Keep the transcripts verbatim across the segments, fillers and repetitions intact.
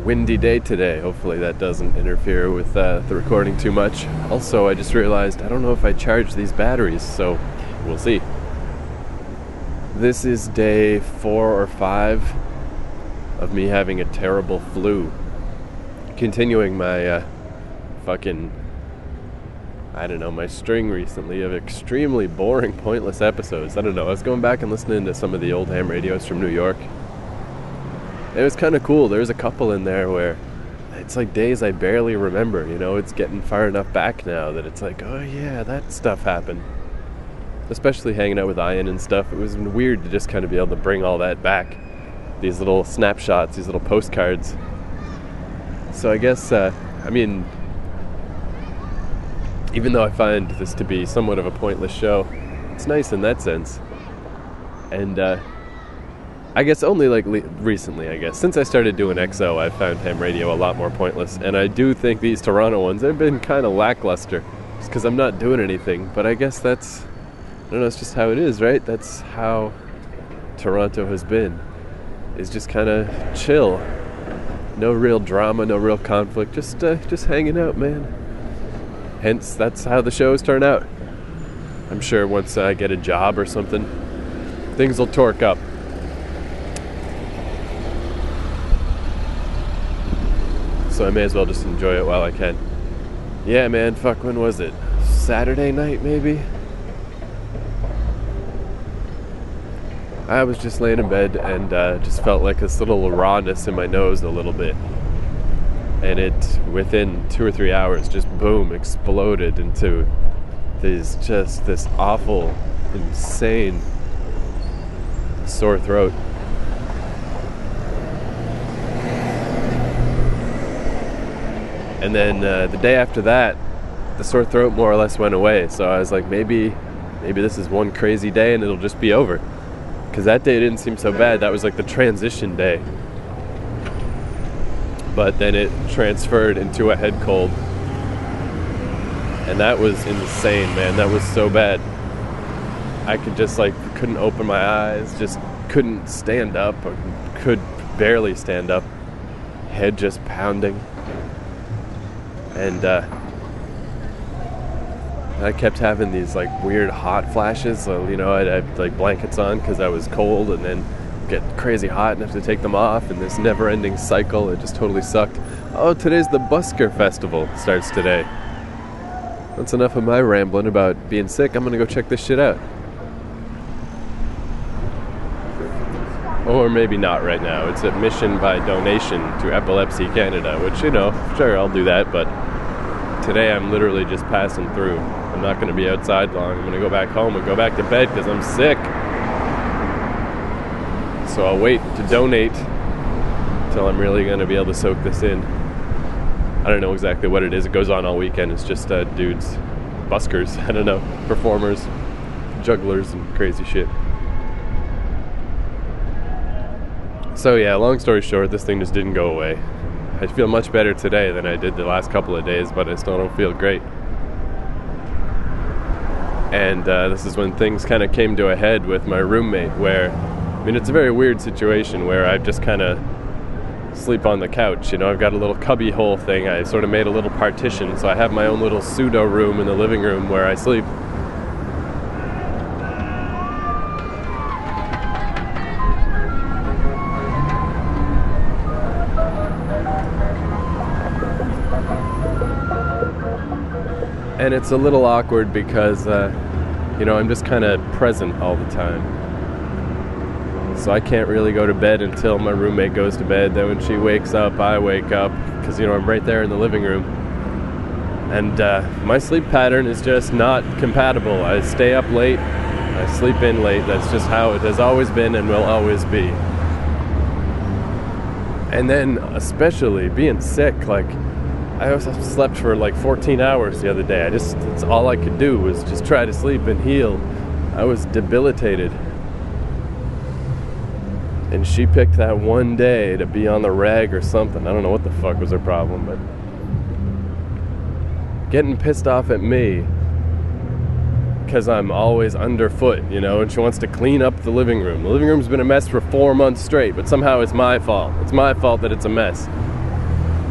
windy day today. Hopefully that doesn't interfere with uh, the recording too much. Also, I just realized I don't know if I charged these batteries, so we'll see. This is day four or five of me having a terrible flu. Continuing my uh, fucking, I don't know, my string recently of extremely boring, pointless episodes. I don't know, I was going back and listening to some of the old ham radios from New York. It was kind of cool. There's a couple in there where it's like days I barely remember, you know, it's getting far enough back now that it's like, oh yeah, that stuff happened. Especially hanging out with Ian and stuff, it was weird to just kind of be able to bring all that back. These little snapshots, these little postcards. So I guess, uh, I mean, even though I find this to be somewhat of a pointless show, it's nice in that sense. And, uh, I guess only like le- recently, I guess. Since I started doing X O, I've found ham radio a lot more pointless. And I do think these Toronto ones, they've been kind of lackluster. Just because I'm not doing anything. But I guess that's, I don't know, it's just how it is, right? That's how Toronto has been. Is just kind of chill. No real drama, no real conflict. Just, uh, just hanging out, man. Hence, that's how the shows turn out. I'm sure once I get a job or something, things will torque up. So I may as well just enjoy it while I can. Yeah, man, fuck, when was it? Saturday night, maybe? I was just laying in bed and uh, just felt like this little rawness in my nose a little bit. And it, within two or three hours, just boom, exploded into this, just this awful, insane sore throat. And then uh, the day after that, the sore throat more or less went away. So I was like, maybe maybe this is one crazy day and it'll just be over. Because that day didn't seem so bad. That was like the transition day. But then it transferred into a head cold. And that was insane, man. That was so bad. I could just like, couldn't open my eyes. Just couldn't stand up. Or could barely stand up. Head just pounding. And uh, I kept having these like weird hot flashes. So, you know, I'd have like blankets on because I was cold, and then get crazy hot and have to take them off. And this never-ending cycle, it just totally sucked. Oh, today's the Busker Festival. Starts today. That's enough of my rambling about being sick. I'm gonna go check this shit out. Or maybe not right now. It's admission by donation to Epilepsy Canada, which, you know, sure, I'll do that, but today I'm literally just passing through. I'm not going to be outside long. I'm going to go back home and go back to bed because I'm sick. So I'll wait to donate until I'm really going to be able to soak this in. I don't know exactly what it is. It goes on all weekend. It's just uh, dudes, buskers, I don't know, performers, jugglers, and crazy shit. So yeah, long story short, this thing just didn't go away. I feel much better today than I did the last couple of days, but I still don't feel great. And uh, this is when things kind of came to a head with my roommate, where, I mean, it's a very weird situation where I've just kind of sleep on the couch. You know, I've got a little cubby hole thing. I sort of made a little partition, so I have my own little pseudo room in the living room where I sleep. And it's a little awkward because, uh, you know, I'm just kind of present all the time. So I can't really go to bed until my roommate goes to bed. Then when she wakes up, I wake up because, you know, I'm right there in the living room. And uh, my sleep pattern is just not compatible. I stay up late, I sleep in late. That's just how it has always been and will always be. And then, especially being sick, like, I also slept for like fourteen hours the other day. I just, that's all I could do was just try to sleep and heal. I was debilitated. And she picked that one day to be on the reg or something. I don't know what the fuck was her problem, but getting pissed off at me because I'm always underfoot, you know, and she wants to clean up the living room. The living room's been a mess for four months straight, but somehow it's my fault. It's my fault that it's a mess.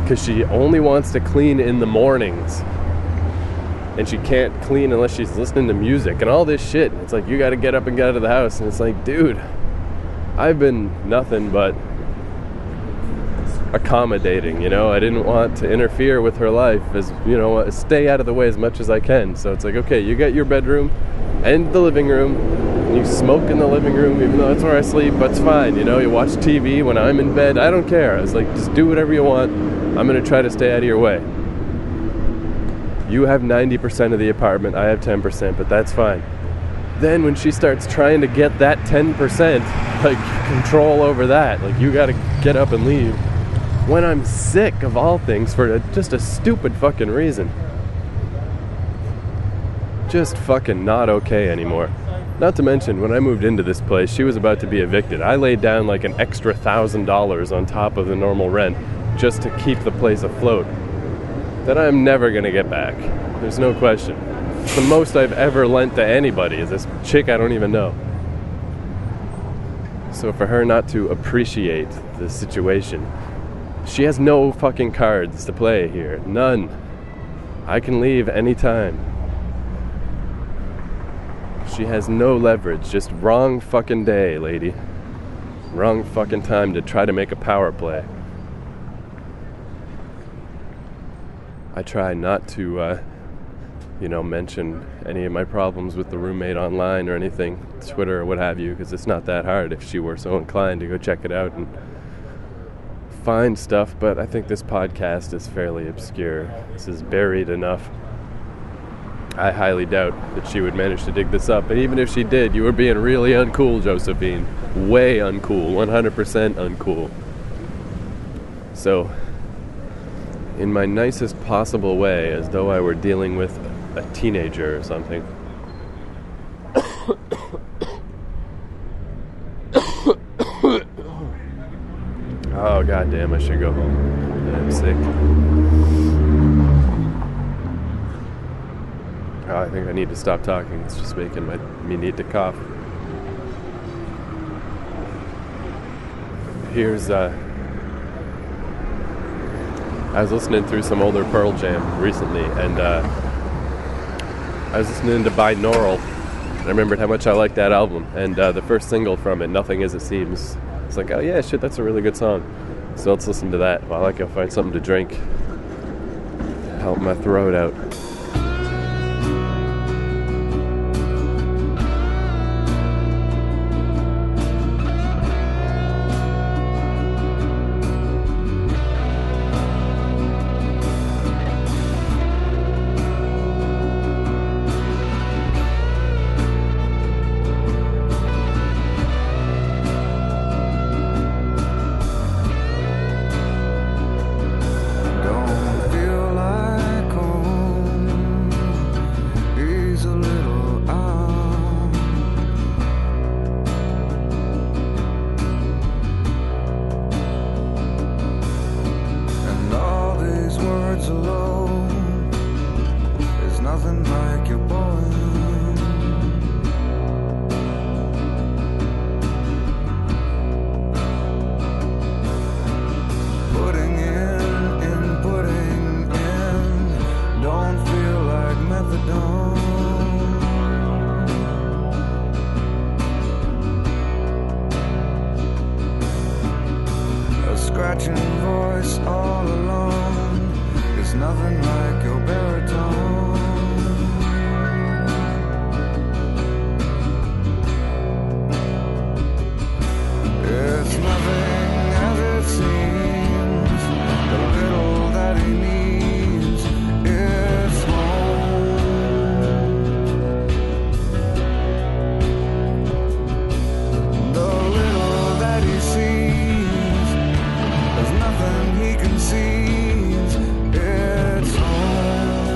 because she only wants to clean in the mornings. And she can't clean unless she's listening to music and all this shit. It's like, you got to get up and get out of the house. And it's like, dude, I've been nothing but accommodating, you know. I didn't want to interfere with her life, as you know, stay out of the way as much as I can. So it's like, okay, you got your bedroom and the living room, and you smoke in the living room, even though that's where I sleep, but it's fine, you know. You watch T V when I'm in bed, I don't care. I was like, just do whatever you want. I'm gonna try to stay out of your way. You have ninety percent of the apartment, I have ten percent, but that's fine. Then when she starts trying to get that ten percent, like, control over that, like, you gotta get up and leave, when I'm sick of all things for a, just a stupid fucking reason. Just fucking not okay anymore. Not to mention, when I moved into this place, she was about to be evicted. I laid down like an extra thousand dollars on top of the normal rent just to keep the place afloat. That I'm never gonna get back. There's no question. It's the most I've ever lent to anybody is this chick I don't even know. So for her not to appreciate the situation, she has no fucking cards to play here. None. I can leave anytime. She has no leverage. Just wrong fucking day, lady. Wrong fucking time to try to make a power play. I try not to, uh, you know, mention any of my problems with the roommate online or anything, Twitter or what have you, because it's not that hard if she were so inclined to go check it out and find stuff. But I think this podcast is fairly obscure. This is buried enough. I highly doubt that she would manage to dig this up. And even if she did, you were being really uncool, Josephine. Way uncool. one hundred percent uncool. So, in my nicest possible way, as though I were dealing with a teenager or something, oh, goddamn, I should go home. I'm sick. Oh, I think I need to stop talking. It's just making my, me need to cough. Here's, uh... I was listening through some older Pearl Jam recently, and, uh... I was listening to Binaural. I remembered how much I liked that album, and, uh, the first single from it, Nothing As It Seems. It's like, oh yeah, shit, that's a really good song. So let's listen to that while I go find something to drink. Help my throat out. Scratching voice all alone. It's nothing like your baritone. It's nothing as it seems. The little that he needs is home. The little that he sees, there's nothing he can see. It's home.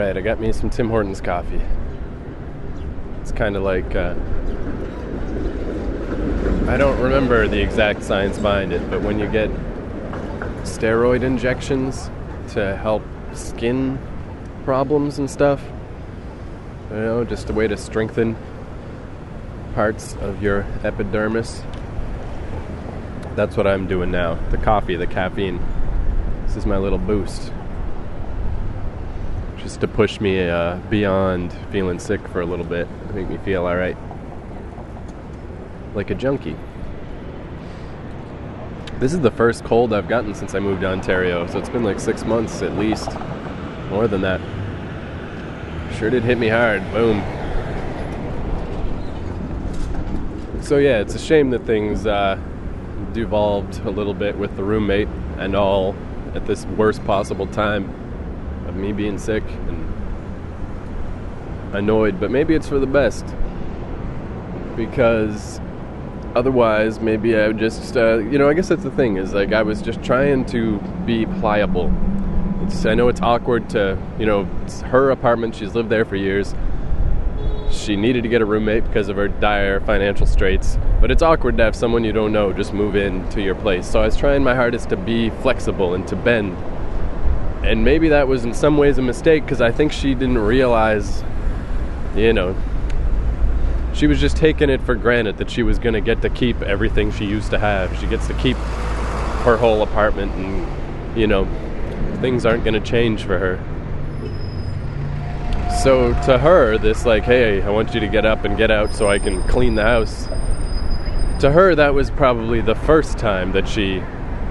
night, I got me some Tim Hortons coffee. It's kind of like, uh, I don't remember the exact science behind it, but when you get steroid injections to help skin problems and stuff, you know, just a way to strengthen parts of your epidermis. That's what I'm doing now. The coffee, the caffeine. This is my little boost. Just to push me uh, beyond feeling sick for a little bit. Make me feel alright. Like a junkie. This is the first cold I've gotten since I moved to Ontario, so it's been like six months at least. More than that. Sure did hit me hard. Boom. So yeah, it's a shame that things uh, devolved a little bit with the roommate and all at this worst possible time of me being sick and annoyed, but maybe it's for the best, because otherwise maybe I would just uh, you know, I guess that's the thing, is like I was just trying to be pliable. It's, I know it's awkward to, you know, it's her apartment, she's lived there for years. She needed to get a roommate because of her dire financial straits, but it's awkward to have someone you don't know just move in to your place. So I was trying my hardest to be flexible and to bend. And maybe that was in some ways a mistake, because I think she didn't realize, you know, she was just taking it for granted that she was going to get to keep everything she used to have. She gets to keep her whole apartment, and, you know, things aren't going to change for her. So to her, this like, hey, I want you to get up and get out so I can clean the house. To her, that was probably the first time that she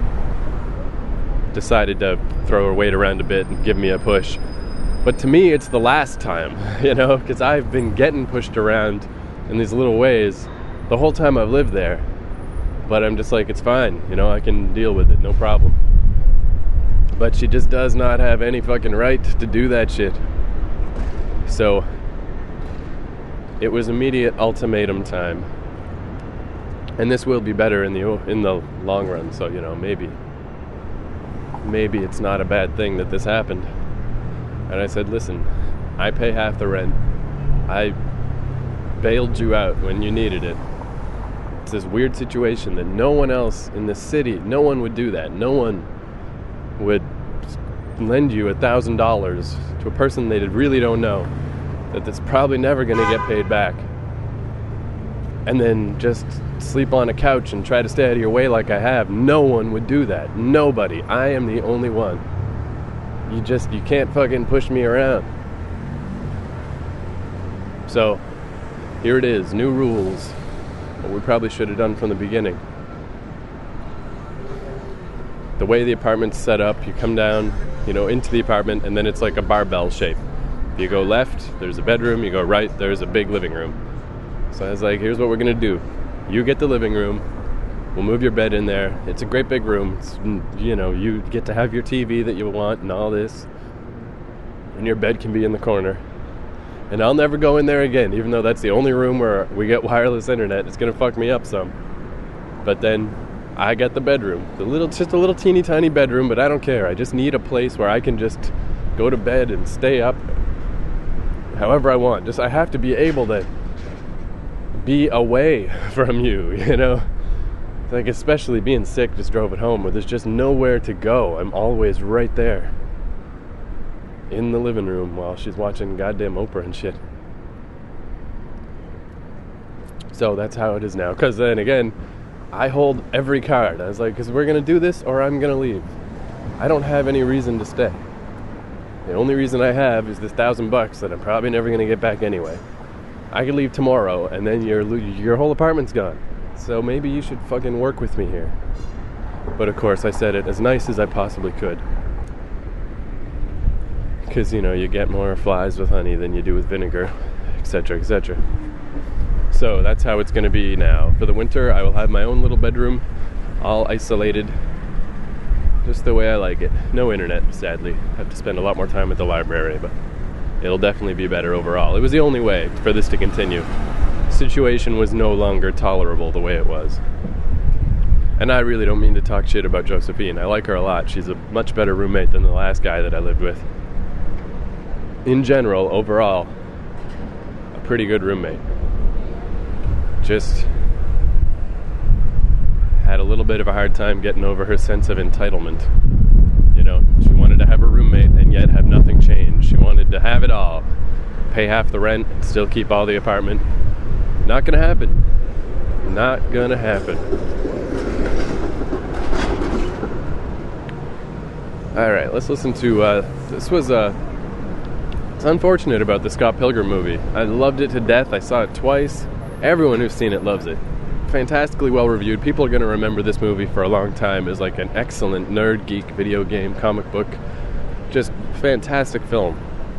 decided to throw her weight around a bit and give me a push. But to me, it's the last time, you know, because I've been getting pushed around in these little ways the whole time I've lived there. But I'm just like, it's fine, you know, I can deal with it, no problem. But she just does not have any fucking right to do that shit. So it was immediate ultimatum time, and this will be better in the in the long run. So, you know, maybe maybe it's not a bad thing that this happened. And I said, listen, I pay half the rent. I bailed you out when you needed it. It's this weird situation that no one else in the city, no one would do that. No one would lend you a thousand dollars to a person they really don't know, that that's probably never going to get paid back, and then just sleep on a couch and try to stay out of your way like I have. No one would do that. Nobody. I am the only one. You just, you can't fucking push me around. So here it is, new rules. What we probably should have done from the beginning. The way the apartment's set up, you come down, you know, into the apartment, and then it's like a barbell shape. You go left, there's a bedroom. You go right, there's a big living room. So I was like, here's what we're going to do. You get the living room. We'll move your bed in there. It's a great big room. It's, you know, you get to have your T V that you want and all this. And your bed can be in the corner. And I'll never go in there again, even though that's the only room where we get wireless internet. It's going to fuck me up some. But then I get the bedroom. The little, just a little teeny tiny bedroom, but I don't care. I just need a place where I can just go to bed and stay up however I want. Just, I have to be able to be away from you, you know? Like, especially being sick, just drove it home, where there's just nowhere to go. I'm always right there in the living room while she's watching goddamn Oprah and shit. So that's how it is now. Because then again, I hold every card. I was like, because we're going to do this or I'm going to leave. I don't have any reason to stay. The only reason I have is this thousand bucks that I'm probably never going to get back anyway. I could leave tomorrow and then your your whole apartment's gone. So maybe you should fucking work with me here. But of course, I said it as nice as I possibly could. Because, you know, you get more flies with honey than you do with vinegar, et cetera, et cetera. So that's how it's going to be now. For the winter, I will have my own little bedroom, all isolated, just the way I like it. No internet, sadly. I have to spend a lot more time at the library, but it'll definitely be better overall. It was the only way for this to continue. The situation was no longer tolerable the way it was. And I really don't mean to talk shit about Josephine. I like her a lot. She's a much better roommate than the last guy that I lived with. in general, overall, a pretty good roommate. Just had a little bit of a hard time getting over her sense of entitlement. You know, she wanted to have a roommate and yet have nothing change. She wanted to have it all. Pay half the rent, still keep all the apartment. Not gonna happen. Not gonna happen. Alright, let's listen to, uh, this was, uh, it's unfortunate about the Scott Pilgrim movie. I loved it to death. I saw it twice. Everyone who's seen it loves it. Fantastically well reviewed. People are going to remember this movie for a long time as like an excellent nerd, geek, video game, comic book. Just fantastic film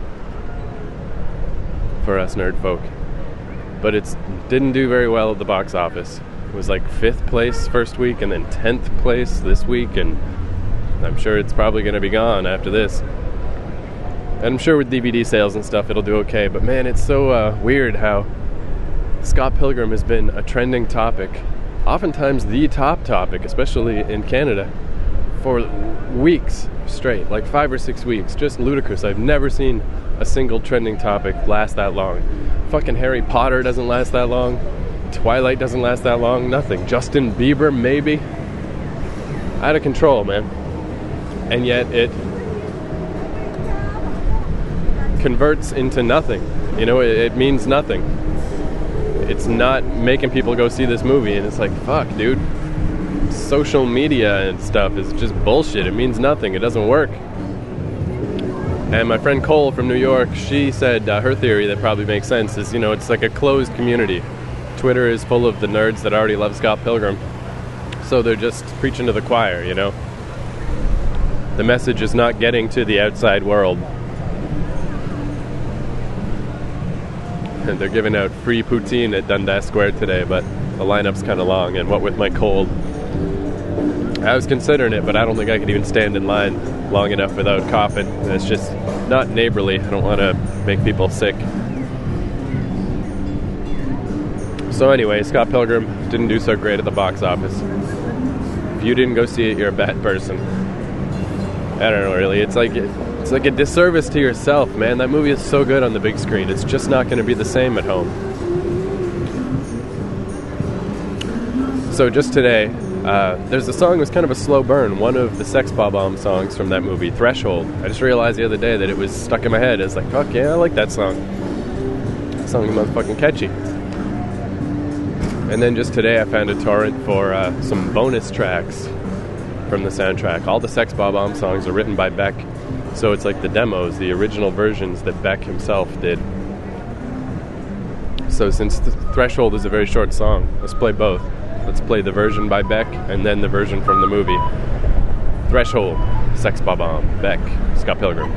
for us nerd folk. But it didn't do very well at the box office. It was like fifth place first week and then tenth place this week, and I'm sure it's probably going to be gone after this. And I'm sure with D V D sales and stuff it'll do okay, but man, it's so uh, weird how Scott Pilgrim has been a trending topic, oftentimes the top topic, especially in Canada, for weeks straight, like five or six weeks. Just ludicrous. I've never seen a single trending topic last that long. Fucking Harry Potter doesn't last that long. Twilight doesn't last that long. Nothing. Justin Bieber, maybe. Out of control, man. And yet it converts into nothing. You know, it, it means nothing. It's not making people go see this movie, and it's like, fuck, dude. Social media and stuff is just bullshit. It means nothing. It doesn't work. And my friend Cole from New York, she said uh, her theory that probably makes sense is, you know, it's like a closed community. Twitter is full of the nerds that already love Scott Pilgrim. So they're just preaching to the choir, you know. The message is not getting to the outside world. And they're giving out free poutine at Dundas Square today, but the lineup's kind of long, and what with my cold, I was considering it, but I don't think I could even stand in line long enough without coughing. It's just not neighborly. I don't want to make people sick. So anyway, Scott Pilgrim didn't do so great at the box office. If you didn't go see it, you're a bad person. I don't know, really. It's like it's like a disservice to yourself, man. That movie is so good on the big screen. It's just not going to be the same at home. So just today, uh, there's a song that was kind of a slow burn. One of the Sex Bob-omb songs from that movie, Threshold. I just realized the other day that it was stuck in my head. It's like, fuck yeah, I like that song. That song is motherfucking catchy. And then just today I found a torrent for uh, some bonus tracks from the soundtrack. All the Sex Bob-omb songs are written by Beck, so it's like the demos, the original versions that Beck himself did. So since the Threshold is a very short song, let's play both. Let's play the version by Beck and then the version from the movie. Threshold, Sex Bob-omb, Beck, Scott Pilgrim.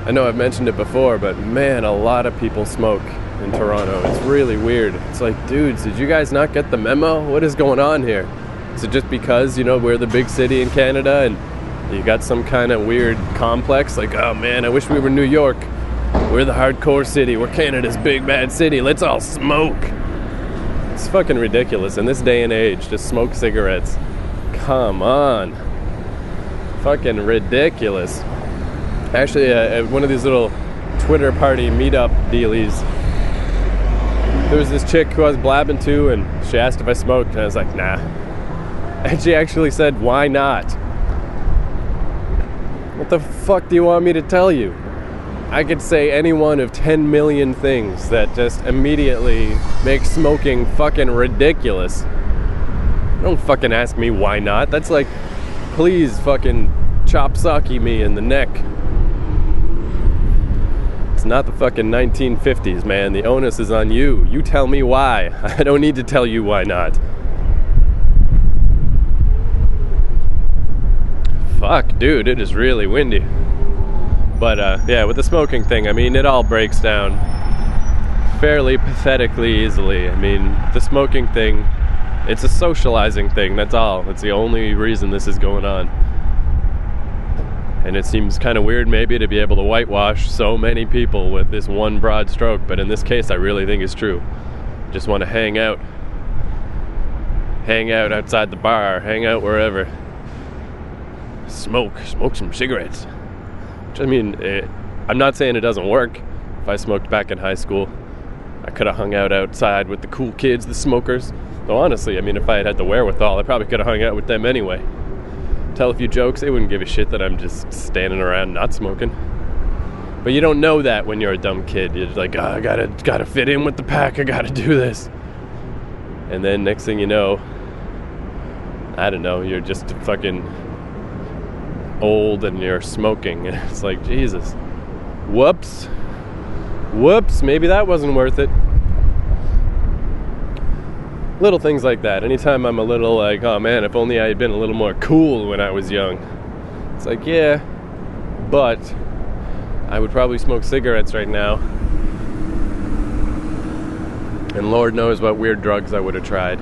I know I've mentioned it before, but man, a lot of people smoke in Toronto. It's really weird. It's like, dudes, did you guys not get the memo? What is going on here? Is it just because, you know, we're the big city in Canada and you got some kind of weird complex? Like, oh man, I wish we were New York. We're the hardcore city. We're Canada's big bad city. Let's all smoke. It's fucking ridiculous. In this day and age, to smoke cigarettes. Come on. Fucking ridiculous. Actually, uh, at one of these little Twitter party meetup dealies, there was this chick who I was blabbing to, and she asked if I smoked, and I was like, nah. And she actually said, why not? What the fuck do you want me to tell you? I could say any one of ten million things that just immediately make smoking fucking ridiculous. Don't fucking ask me why not. That's like, please fucking chop socky me in the neck. It's not the fucking nineteen fifties, man. The onus is on you. You tell me why. I don't need to tell you why not. Fuck, dude, it is really windy. But, uh, yeah, with the smoking thing, I mean, it all breaks down fairly pathetically easily. I mean, the smoking thing, it's a socializing thing, that's all. It's the only reason this is going on. And it seems kind of weird maybe to be able to whitewash so many people with this one broad stroke, but in this case I really think it's true. Just want to hang out. Hang out outside the bar, hang out wherever. Smoke, smoke some cigarettes. Which, I mean, it, I'm not saying it doesn't work. If I smoked back in high school, I could have hung out outside with the cool kids, the smokers. Though honestly, I mean, if I had had the wherewithal, I probably could have hung out with them anyway. Tell a few jokes, they wouldn't give a shit that I'm just standing around not smoking. But you don't know that when you're a dumb kid. You're just like, oh, I gotta gotta fit in with the pack, I gotta do this. And then next thing you know, I don't know, you're just fucking old and you're smoking. And it's like, Jesus. Whoops. Whoops, maybe that wasn't worth it. Little things like that. Anytime I'm a little like, oh man, if only I had been a little more cool when I was young. It's like, yeah, but I would probably smoke cigarettes right now. And Lord knows what weird drugs I would have tried.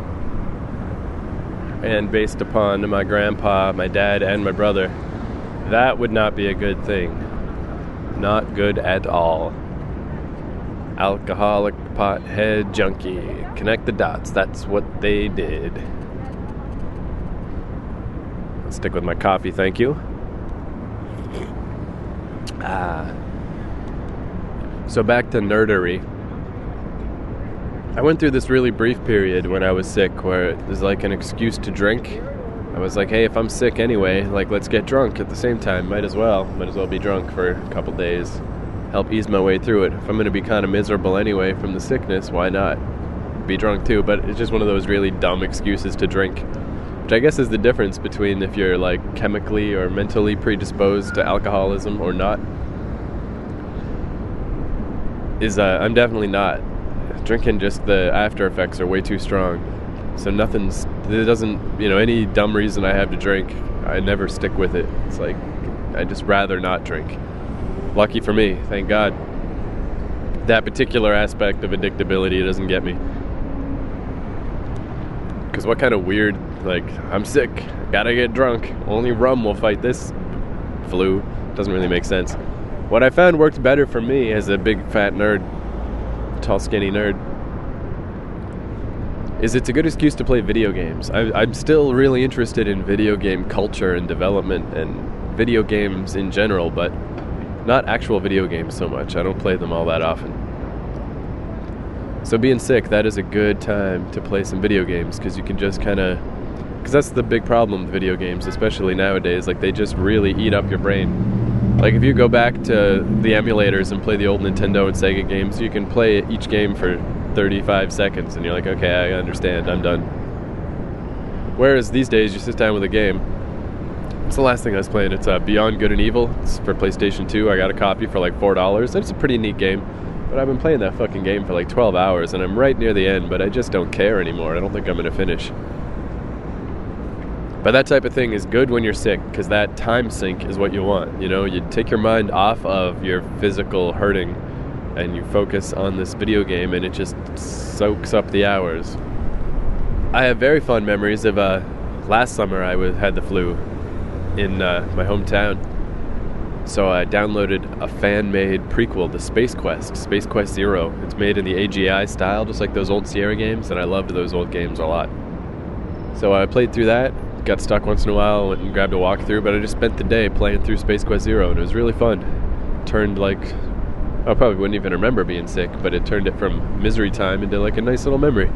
And based upon my grandpa, my dad, and my brother, that would not be a good thing. Not good at all. Alcoholic, pothead, junkie. Connect the dots. That's what they did. I'll stick with my coffee, thank you. Ah. So back to nerdery. I went through this really brief period when I was sick where it was like an excuse to drink. I was like, hey, if I'm sick anyway, like, let's get drunk at the same time. Might as well. Might as well be drunk for a couple days. Help ease my way through it. If I'm going to be kind of miserable anyway from the sickness, why not be drunk too? But it's just one of those really dumb excuses to drink, which I guess is the difference between if you're like chemically or mentally predisposed to alcoholism or not. Is uh, I'm definitely not. Drinking, just the after effects are way too strong. So nothing's, there doesn't, you know, any dumb reason I have to drink, I never stick with it. It's like, I'd just rather not drink. Lucky for me, thank God. That particular aspect of addictability doesn't get me. Because what kind of weird, like, I'm sick, gotta get drunk, only rum will fight this flu, doesn't really make sense. What I found worked better for me as a big fat nerd, tall skinny nerd, is it's a good excuse to play video games. I, I'm still really interested in video game culture and development and video games in general, but not actual video games so much. I don't play them all that often. So being sick, that is a good time to play some video games, because you can just kind of, because that's the big problem with video games, especially nowadays, like they just really eat up your brain. Like if you go back to the emulators and play the old Nintendo and Sega games, you can play each game for thirty-five seconds and you're like, okay, I understand, I'm done. Whereas these days, you sit down with a game. It's the last thing I was playing. It's uh, Beyond Good and Evil. It's for PlayStation two. I got a copy for like four dollars. It's a pretty neat game. But I've been playing that fucking game for like twelve hours, and I'm right near the end, but I just don't care anymore. I don't think I'm going to finish. But that type of thing is good when you're sick, because that time sink is what you want. You know, you take your mind off of your physical hurting and you focus on this video game, and it just soaks up the hours. I have very fond memories of uh, last summer I was, had the flu in uh, my hometown. So I downloaded a fan-made prequel to Space Quest, Space Quest Zero. It's made in the A G I style, just like those old Sierra games, and I loved those old games a lot. So I played through that, got stuck once in a while, went and grabbed a walkthrough, but I just spent the day playing through Space Quest Zero, and it was really fun. Turned like, I probably wouldn't even remember being sick, but it turned it from misery time into like a nice little memory.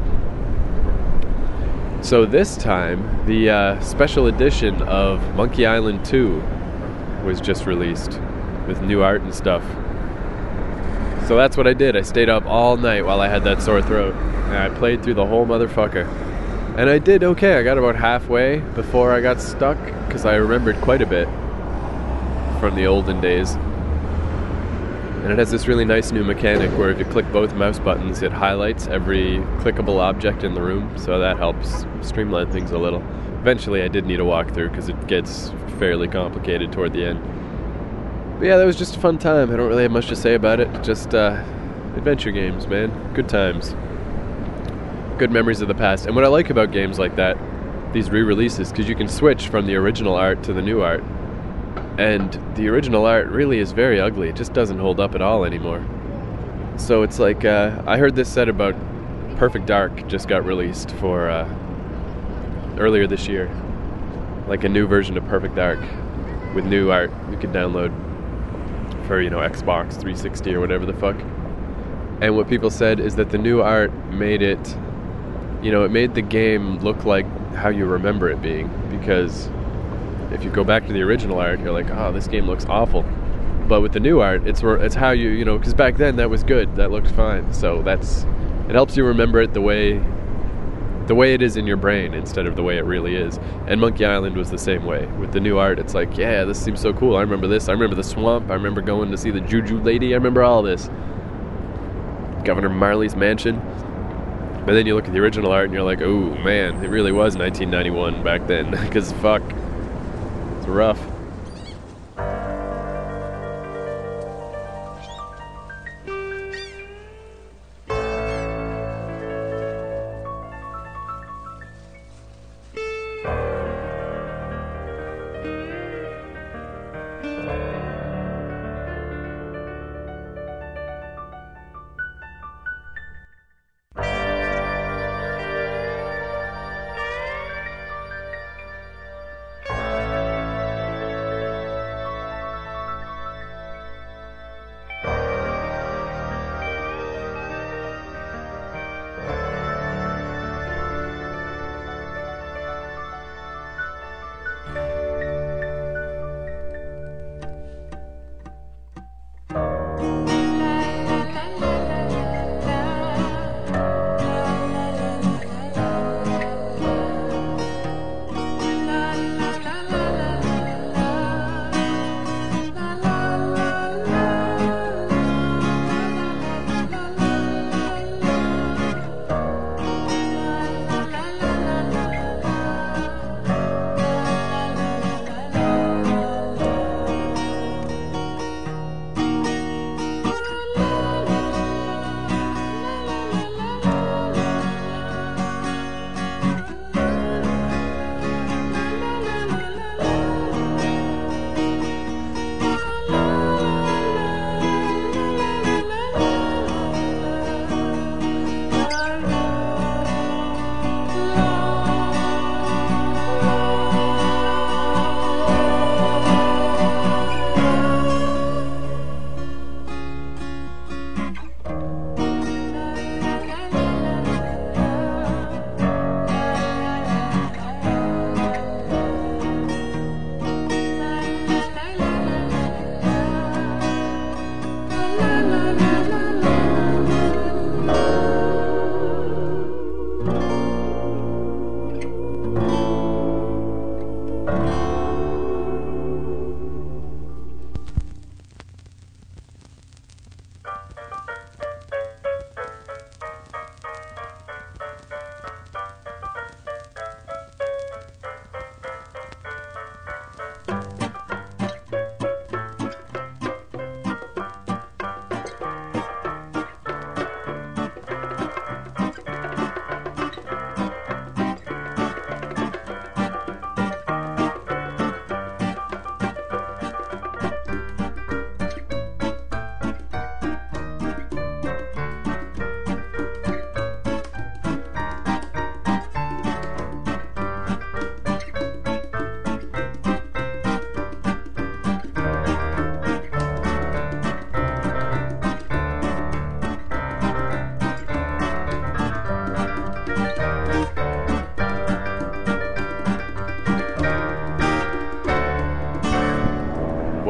So this time, the uh, special edition of Monkey Island two was just released with new art and stuff. So that's what I did. I stayed up all night while I had that sore throat, and I played through the whole motherfucker. And I did okay. I got about halfway before I got stuck, because I remembered quite a bit from the olden days. And it has this really nice new mechanic where if you click both mouse buttons, it highlights every clickable object in the room, so that helps streamline things a little. Eventually I did need a walkthrough because it gets fairly complicated toward the end. But yeah, that was just a fun time. I don't really have much to say about it. Just uh, adventure games, man. Good times. Good memories of the past. And what I like about games like that, these re-releases, because you can switch from the original art to the new art. And the original art really is very ugly. It just doesn't hold up at all anymore. So it's like, uh, I heard this said about Perfect Dark just got released for uh, earlier this year. Like a new version of Perfect Dark with new art you could download for, you know, Xbox three sixty or whatever the fuck. And what people said is that the new art made it, you know, it made the game look like how you remember it being, because if you go back to the original art, you're like, oh, this game looks awful. But with the new art, it's it's how you, you know, because back then that was good, that looked fine. So that's, it helps you remember it the way, the way it is in your brain instead of the way it really is. And Monkey Island was the same way. With the new art, it's like, yeah, this seems so cool. I remember this. I remember the swamp. I remember going to see the Juju lady. I remember all this. Governor Marley's mansion. But then you look at the original art and you're like, oh man, it really was nineteen ninety-one back then. Because fuck. It's rough.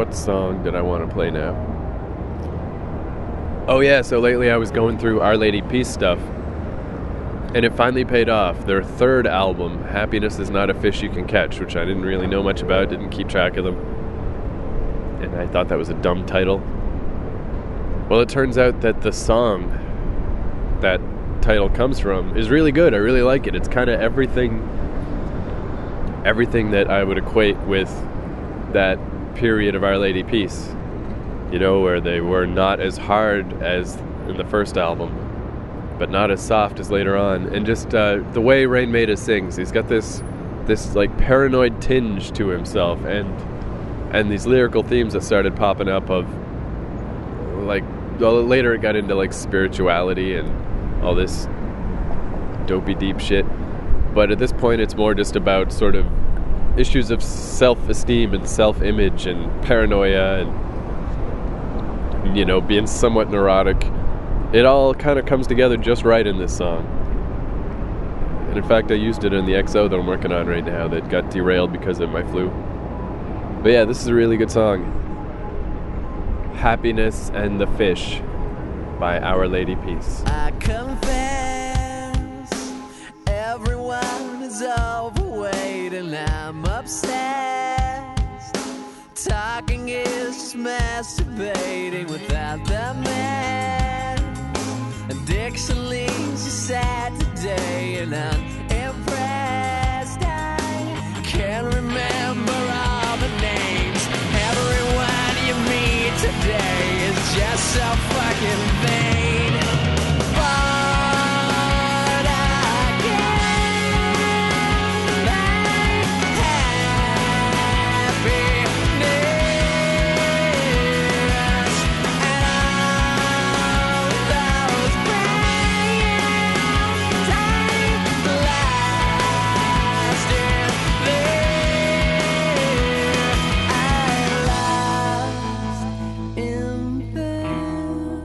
what song did I want to play now? Oh yeah, so lately I was going through Our Lady Peace stuff, and it finally paid off. Their third album, Happiness Is Not a Fish You Can Catch, which I didn't really know much about, didn't keep track of them, and I thought that was a dumb title. Well, it turns out that the song that title comes from is really good. I really like it. It's kind of everything everything that I would equate with that period of Our Lady Peace, you know, where they were not as hard as in the first album, but not as soft as later on. And just uh, the way Rain Maida sings, he's got this this like paranoid tinge to himself, and and these lyrical themes that started popping up of like, well, later it got into like spirituality and all this dopey deep shit, but at this point it's more just about sort of issues of self-esteem and self-image and paranoia and, you know, being somewhat neurotic. It all kind of comes together just right in this song. And in fact, I used it in the X O that I'm working on right now that got derailed because of my flu. But yeah, this is a really good song. Happiness and the Fish by Our Lady Peace. I confess, everyone is overweight and I'm obsessed. Talking is just masturbating without the man. Addiction leaves you sad today and unimpressed. I can't remember all the names. Everyone you meet today is just so fucking vain. But I can't find happiness and all those brown time lasting there. I lost in them.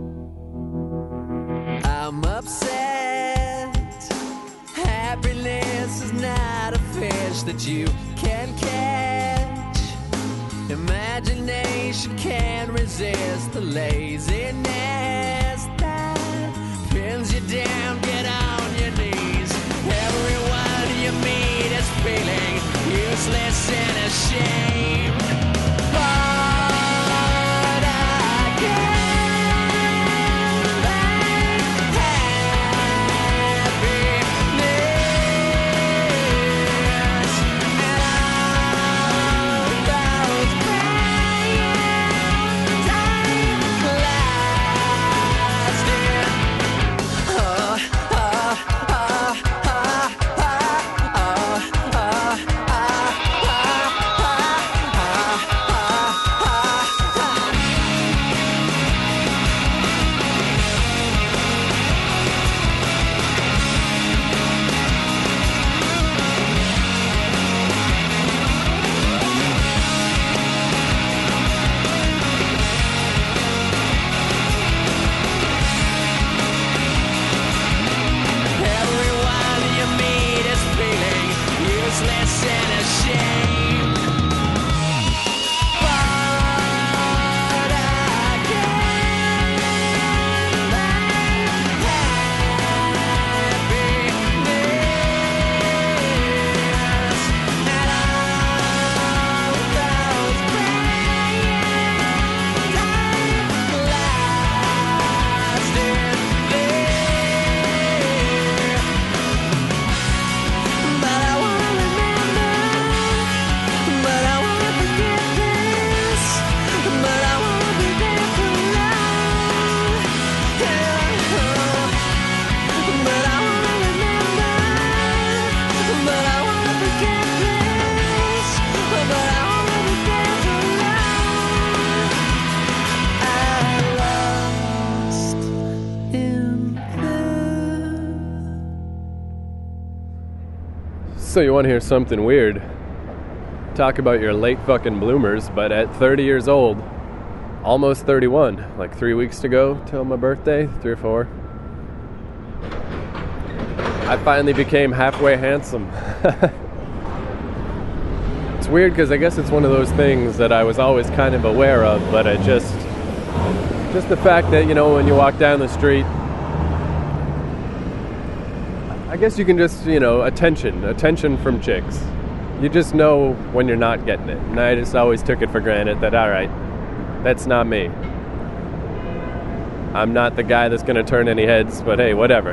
I'm upset. Happiness is not a fish that you can catch. Imagination can't resist the laziness that pins you down. Get on your knees. Everyone you meet is feeling useless and ashamed. But I can't find happiness and all those brown time lasting. Oh, oh, oh, oh, oh, oh, everyone you meet is feeling useless and ashamed. But I can't find happiness and all those brown time lasting there. But I wanna remember, but I wanna forget this, but I wanna be there for love. But I wanna remember, but I wanna forget this, but I wanna be there for love. I lost in them. So you want to hear something weird? Talk about your late fucking bloomers, but at thirty years old, almost thirty-one, like three weeks to go till my birthday, three or four, I finally became halfway handsome. it's weird because I guess it's one of those things that I was always kind of aware of, but I just, just the fact that, you know, when you walk down the street, I guess you can just, you know, attention, attention from chicks. You just know when you're not getting it. And I just always took it for granted that, all right, that's not me. I'm not the guy that's going to turn any heads, but hey, whatever.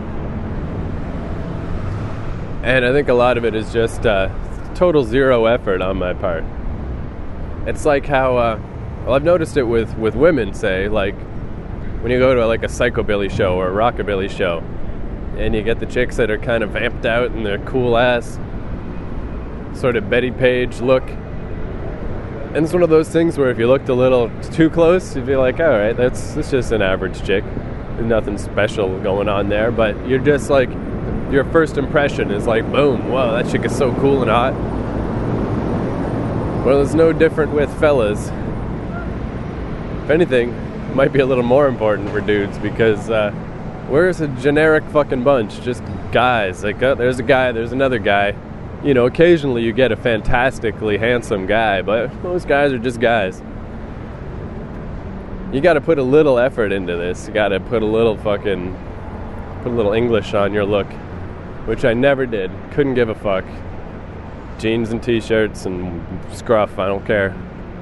And I think a lot of it is just uh, total zero effort on my part. It's like how, uh, well, I've noticed it with, with women, say, like, when you go to like a psychobilly show or a rockabilly show, and you get the chicks that are kind of vamped out and they're cool ass, sort of Betty Page look. And it's one of those things where if you looked a little too close, you'd be like, all right, that's, that's just an average chick. There's nothing special going on there. But you're just like, your first impression is like, boom, whoa, that chick is so cool and hot. Well, it's no different with fellas. If anything, it might be a little more important for dudes because uh, we're a generic fucking bunch, just guys. Like, oh, there's a guy, there's another guy. You know, occasionally you get a fantastically handsome guy, but most guys are just guys. You gotta put a little effort into this. You gotta put a little fucking, put a little English on your look, which I never did. Couldn't give a fuck. Jeans and t-shirts and scruff, I don't care.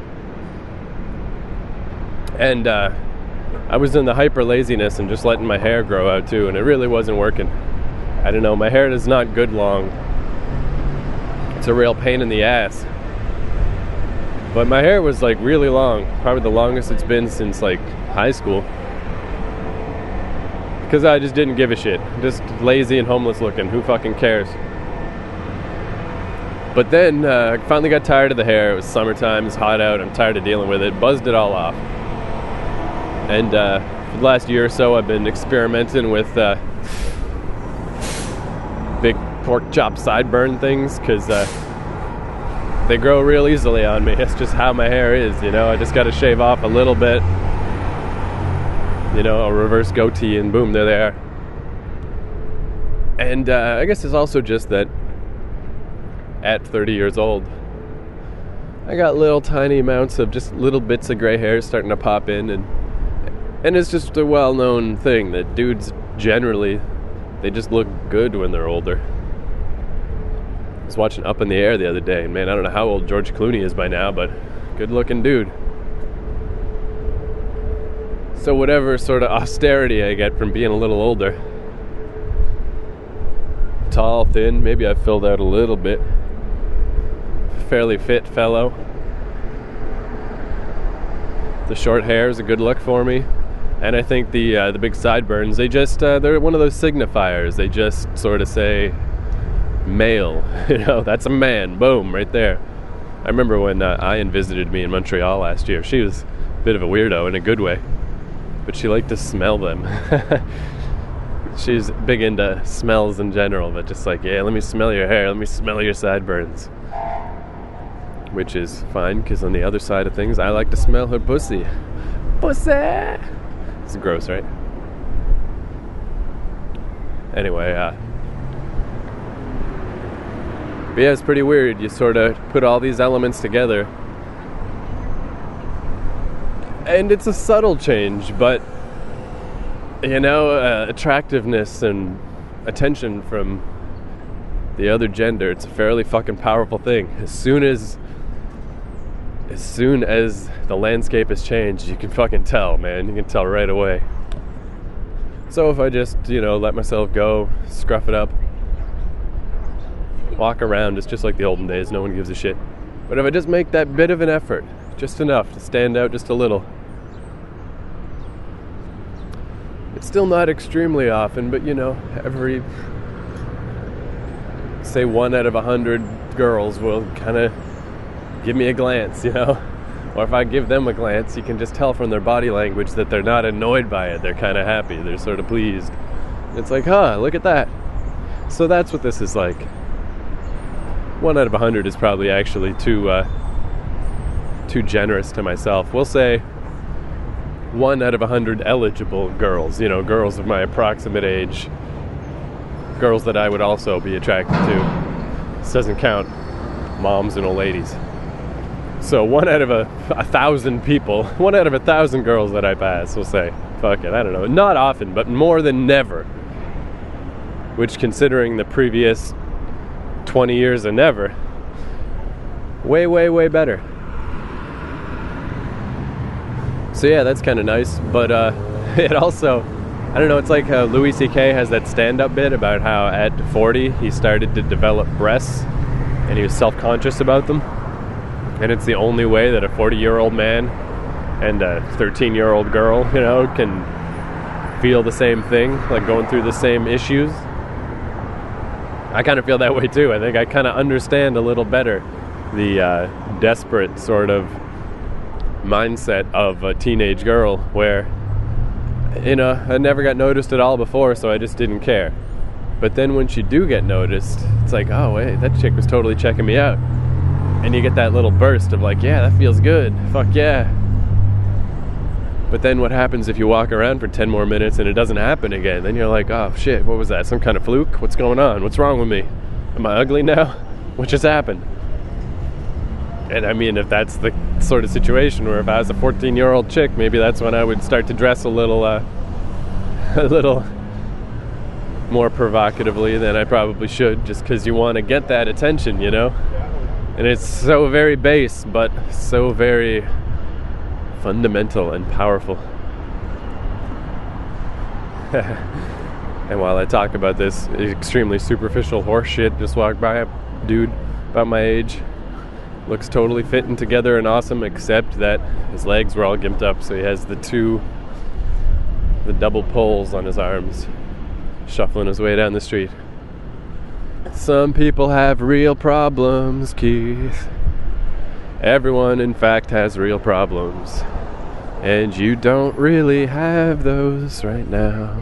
And uh, I was in the hyper laziness and just letting my hair grow out too, and it really wasn't working. I don't know, my hair is not good long. It's a real pain in the ass. But my hair was like really long, probably the longest it's been since like high school. Because I just didn't give a shit. Just lazy and homeless looking. Who fucking cares? But then uh, I finally got tired of the hair. It was summertime, it's hot out, I'm tired of dealing with it. Buzzed it all off. And uh, for the last year or so I've been experimenting with uh, big pork chop sideburn things, because uh, they grow real easily on me. It's just how my hair is, you know. I just got to shave off a little bit, you know, a reverse goatee, and boom, they're there. And uh, I guess it's also just that at thirty years old, I got little tiny amounts of just little bits of gray hair starting to pop in, and and it's just a well-known thing that dudes generally, they just look good when they're older. I was watching Up in the Air the other day, and man, I don't know how old George Clooney is by now, but good looking dude. So whatever sort of austerity I get from being a little older, tall, thin, maybe I've filled out a little bit, fairly fit fellow. The short hair is a good look for me, and I think the uh, the big sideburns, they just uh, they're one of those signifiers. They just sort of say male, you know, that's a man, boom, right there. I remember when uh, Ian visited me in Montreal last year. She was a bit of a weirdo in a good way, but she liked to smell them. She's big into smells in general, but just like, yeah, let me smell your hair, let me smell your sideburns. Which is fine, because on the other side of things, I like to smell her pussy. Pussy! It's gross, right? Anyway, uh... but yeah, it's pretty weird. You sort of put all these elements together, and it's a subtle change, but, you know, uh, attractiveness and attention from the other gender, it's a fairly fucking powerful thing. As soon as as soon as the landscape has changed, you can fucking tell, man. You can tell right away. So if I just, you know, let myself go, scruff it up, walk around, it's just like the olden days, no one gives a shit. But if I just make that bit of an effort, just enough to stand out just a little, it's still not extremely often, but you know, every, say one out of a hundred girls will kind of give me a glance, you know? Or if I give them a glance, you can just tell from their body language that they're not annoyed by it. They're kind of happy. They're sort of pleased. It's like, huh, look at that. So that's what this is like. One out of a hundred is probably actually too, uh, too generous to myself. We'll say one out of a hundred eligible girls, you know, girls of my approximate age, girls that I would also be attracted to. This doesn't count. moms and old ladies. So one out of a, a thousand people, one out of a thousand girls that I pass will say, fuck it, I don't know. Not often, but more than never. Which, considering the previous twenty years of never, way, way, way better. So yeah, that's kind of nice. But uh, it also, I don't know, it's like how Louis C K has that stand-up bit about how at forty he started to develop breasts and he was self-conscious about them. And it's the only way that a forty-year-old man and a thirteen-year-old girl, you know, can feel the same thing, like going through the same issues. I kind of feel that way too. I think I kind of understand a little better the uh, desperate sort of mindset of a teenage girl where, you know, I never got noticed at all before, so I just didn't care. But then when she do get noticed, it's like, oh, wait, that chick was totally checking me out. And you get that little burst of like, yeah, that feels good. Fuck yeah. But then what happens if you walk around for ten more minutes and it doesn't happen again? Then you're like, oh shit, what was that? Some kind of fluke? What's going on? What's wrong with me? Am I ugly now? What just happened? And I mean, if that's the sort of situation where if I was a fourteen-year-old chick, maybe that's when I would start to dress a little, uh, a little more provocatively than I probably should, just because you want to get that attention, you know? And it's so very base, but so very fundamental and powerful. And while I talk about this extremely superficial horse shit, just walked by a dude about my age, looks totally fitting together and awesome, except that his legs were all gimped up, so he has the two, the double poles on his arms, shuffling his way down the street. Some people have real problems, Keith. Everyone, in fact, has real problems. And you don't really have those right now.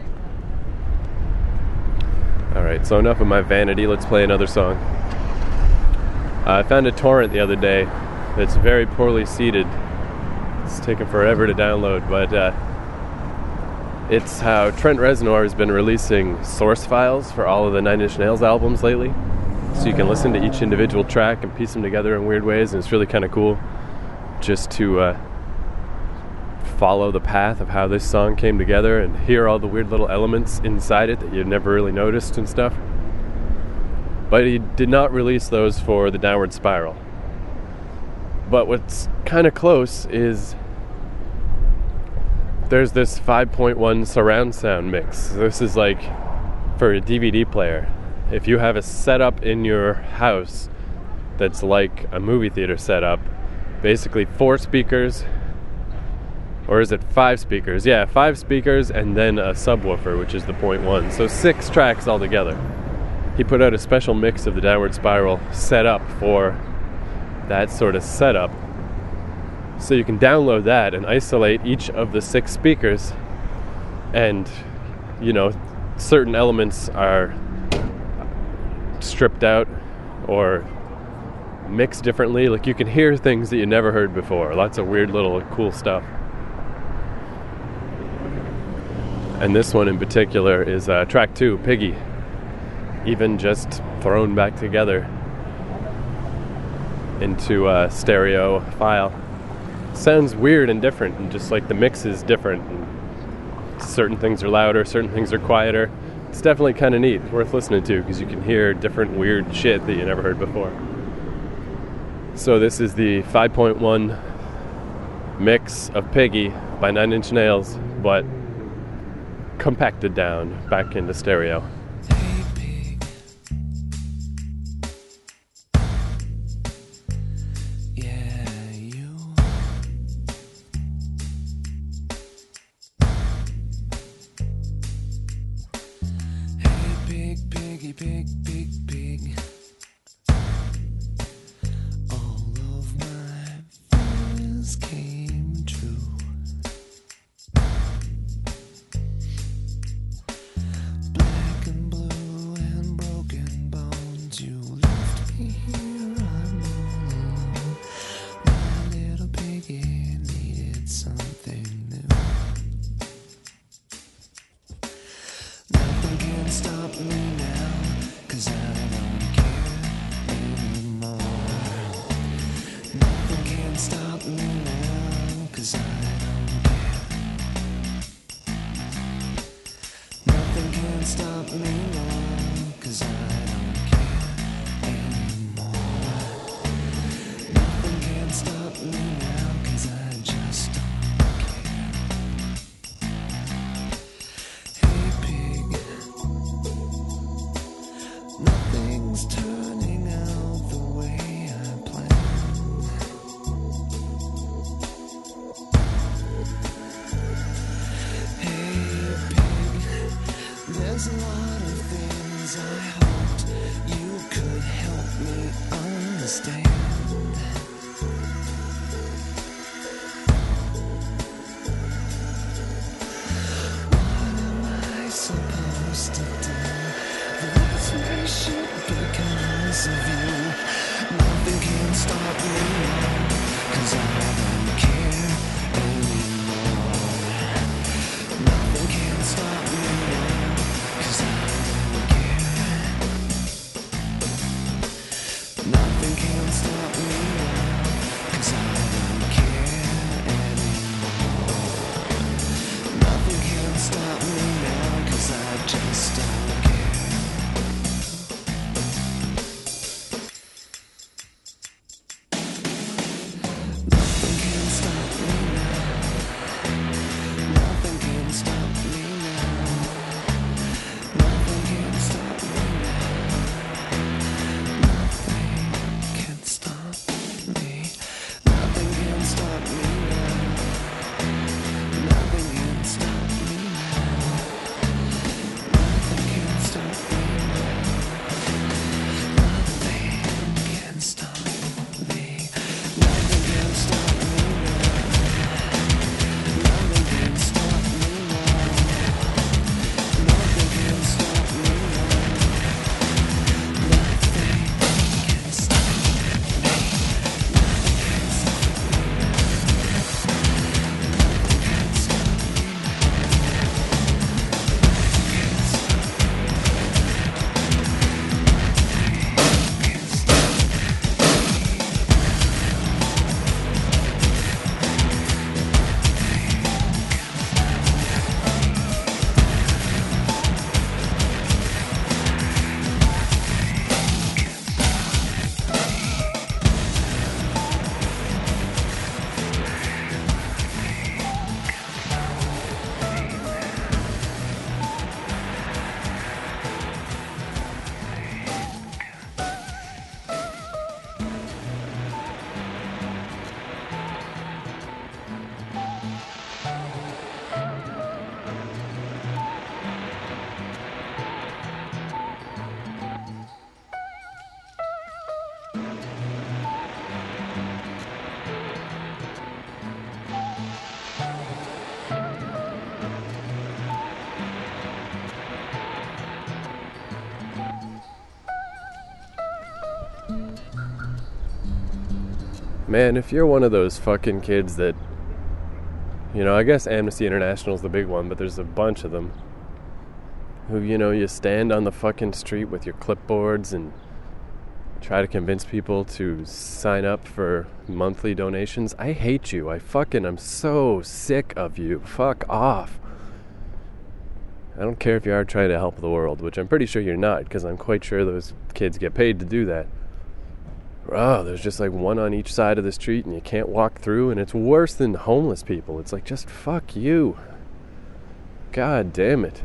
Alright, so enough of my vanity. Let's play another song. Uh, I found a torrent the other day that's very poorly seeded. It's taken forever to download, but uh, it's how Trent Reznor has been releasing source files for all of the Nine Inch Nails albums lately. So you can listen to each individual track and piece them together in weird ways, and it's really kind of cool just to uh, follow the path of how this song came together and hear all the weird little elements inside it that you'd never really noticed and stuff. But he did not release those for the Downward Spiral. But what's kind of close is there's this five point one surround sound mix. This is like for a D V D player. If you have a setup in your house that's like a movie theater setup, basically four speakers, or is it five speakers? Yeah, five speakers and then a subwoofer, which is the point one. So six tracks altogether. He put out a special mix of the Downward Spiral set up for that sort of setup. So you can download that and isolate each of the six speakers, and, you know, certain elements are stripped out or mixed differently. Like, you can hear things that you never heard before. Lots of weird little cool stuff. And this one in particular is uh, track two, Piggy. Even just thrown back together into a stereo file. Sounds weird and different, and just like the mix is different. And certain things are louder, certain things are quieter. It's definitely kind of neat, worth listening to, because you can hear different weird shit that you never heard before. So this is the five point one mix of Piggy by Nine Inch Nails, but compacted down back into stereo. Black and understand. What am I supposed to do? The world's my shit because of you. Nothing can stop me now, 'cause I don't care anymore. Nothing can stop me now, 'cause I don't care. Nothing can stop me now, 'cause I don't care anymore. Nothing can stop me now, 'cause I just don't care. Nothing can stop me now. Nothing can stop me now. Nothing can stop me now. Nothing can stop me. Nothing can stop me now. Nothing can stop me now. Nothing can stop me now. Nothing can stop me. Nothing can stop me now. Nothing can stop me now. Nothing can stop me now. Nothing can stop Man, if you're one of those fucking kids that, you know, I guess Amnesty International is the big one, but there's a bunch of them who, you know, you stand on the fucking street with your clipboards and try to convince people to sign up for monthly donations. I hate you. I fucking, I'm so sick of you. Fuck off. I don't care if you are trying to help the world, which I'm pretty sure you're not, because I'm quite sure those kids get paid to do that. Oh, there's just like one on each side of the street and you can't walk through, and it's worse than homeless people. It's like, just fuck you. God damn it.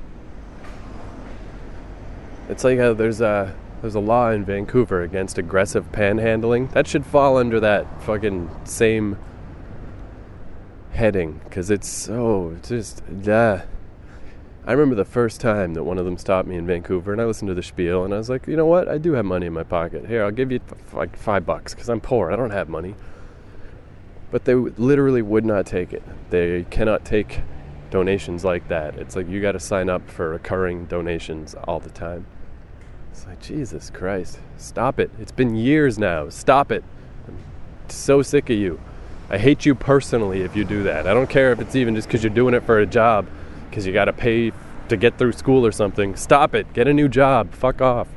It's like how there's a, there's a law in Vancouver against aggressive panhandling. That should fall under that fucking same heading, because it's so just, yeah. I remember the first time that one of them stopped me in Vancouver, and I listened to the spiel, and I was like, you know what? I do have money in my pocket. Here, I'll give you f- like five bucks, because I'm poor. I don't have money. But they w- literally would not take it. They cannot take donations like that. It's like you got to sign up for recurring donations all the time. It's like, Jesus Christ. Stop it. It's been years now. Stop it. I'm so sick of you. I hate you personally if you do that. I don't care if it's even just because you're doing it for a job, because you got to pay to get through school or something. Stop it. Get a new job. Fuck off.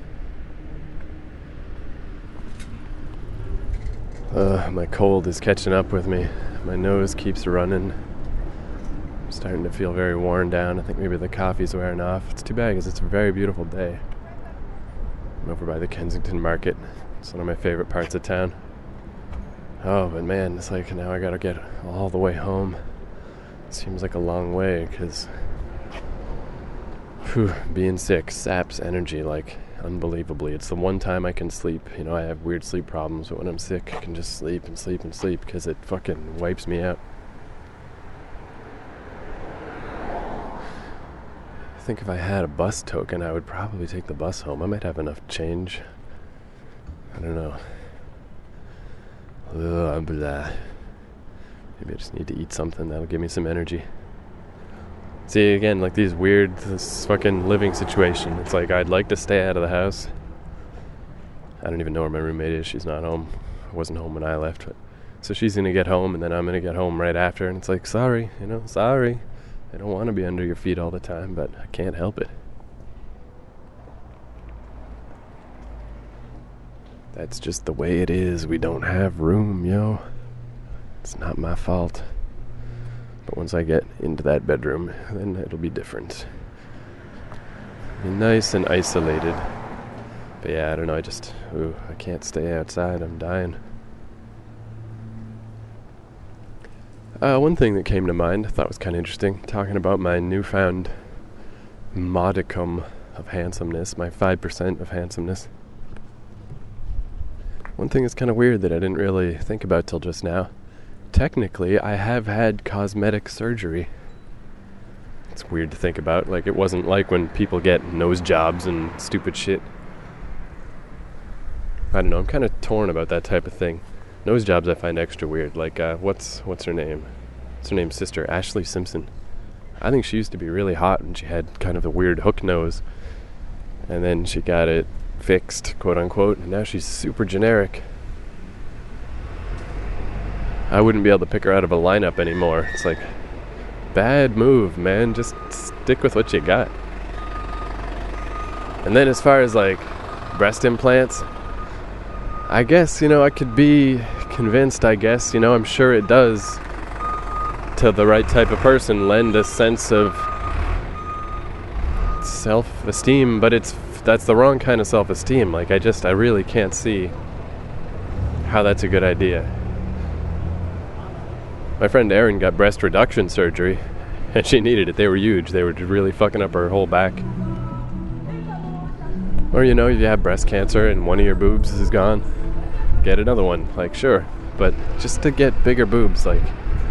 Uh, my cold is catching up with me. My nose keeps running. I'm starting to feel very worn down. I think maybe the coffee's wearing off. It's too bad because it's a very beautiful day. I'm over by the Kensington Market. It's one of my favorite parts of town. Oh, but man, it's like now I gotta get all the way home. It seems like a long way because being sick saps energy like unbelievably. It's the one time I can sleep. You know, I have weird sleep problems, but when I'm sick, I can just sleep and sleep and sleep because it fucking wipes me out. I think if I had a bus token, I would probably take the bus home. I might have enough change. I don't don't know. Ugh, blah. Maybe I just need to eat something that'll give me some energy. See, again, like these weird, this fucking living situation. It's like I'd like to stay out of the house. I don't even know where my roommate is. She's not home. I wasn't home when I left. But, so she's going to get home, and then I'm going to get home right after. And it's like, sorry, you know, sorry. I don't want to be under your feet all the time, but I can't help it. That's just the way it is. We don't have room, yo. It's not my fault. But once I get into that bedroom, then it'll be different. Be nice and isolated. But yeah, I don't know, I just, ooh, I can't stay outside, I'm dying. Uh, one thing that came to mind, I thought was kind of interesting, talking about my newfound modicum of handsomeness, my five percent of handsomeness. One thing that's kind of weird that I didn't really think about till just now. Technically, I have had cosmetic surgery. It's weird to think about. Like, it wasn't like when people get nose jobs and stupid shit. I don't know, I'm kind of torn about that type of thing. Nose jobs I find extra weird. Like, uh, what's what's her name? What's her name's sister? Ashley Simpson. I think she used to be really hot when she had kind of a weird hook nose. And then she got it fixed, quote unquote, and now she's super generic. I wouldn't be able to pick her out of a lineup anymore. It's like, bad move, man. Just stick with what you got. And then as far as like breast implants, I guess, you know, I could be convinced, I guess, you know, I'm sure it does, to the right type of person, lend a sense of self-esteem, but it's that's the wrong kind of self-esteem. Like, I just, I really can't see how that's a good idea. My friend Erin got breast reduction surgery, and she needed it. They were huge. They were really fucking up her whole back. Or, you know, if you have breast cancer and one of your boobs is gone, get another one. Like, sure. But just to get bigger boobs, like,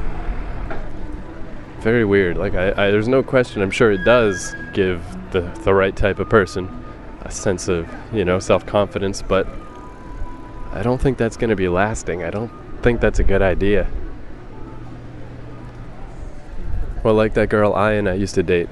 very weird. Like, I, I there's no question, I'm sure it does give the, the right type of person a sense of, you know, self-confidence, but I don't think that's going to be lasting. I don't think that's a good idea. Well, like that girl Ian I used to date,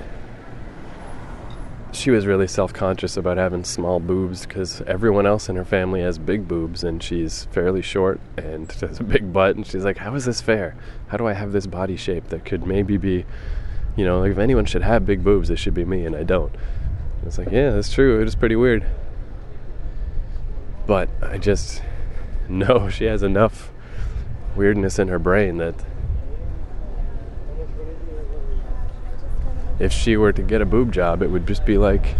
she was really self-conscious about having small boobs because everyone else in her family has big boobs, and she's fairly short and has a big butt, and she's like, how is this fair? How do I have this body shape that could maybe be, you know, like, if anyone should have big boobs, it should be me, and I don't. And it's like, yeah, that's true. It is pretty weird. But I just know she has enough weirdness in her brain that if she were to get a boob job, it would just be like,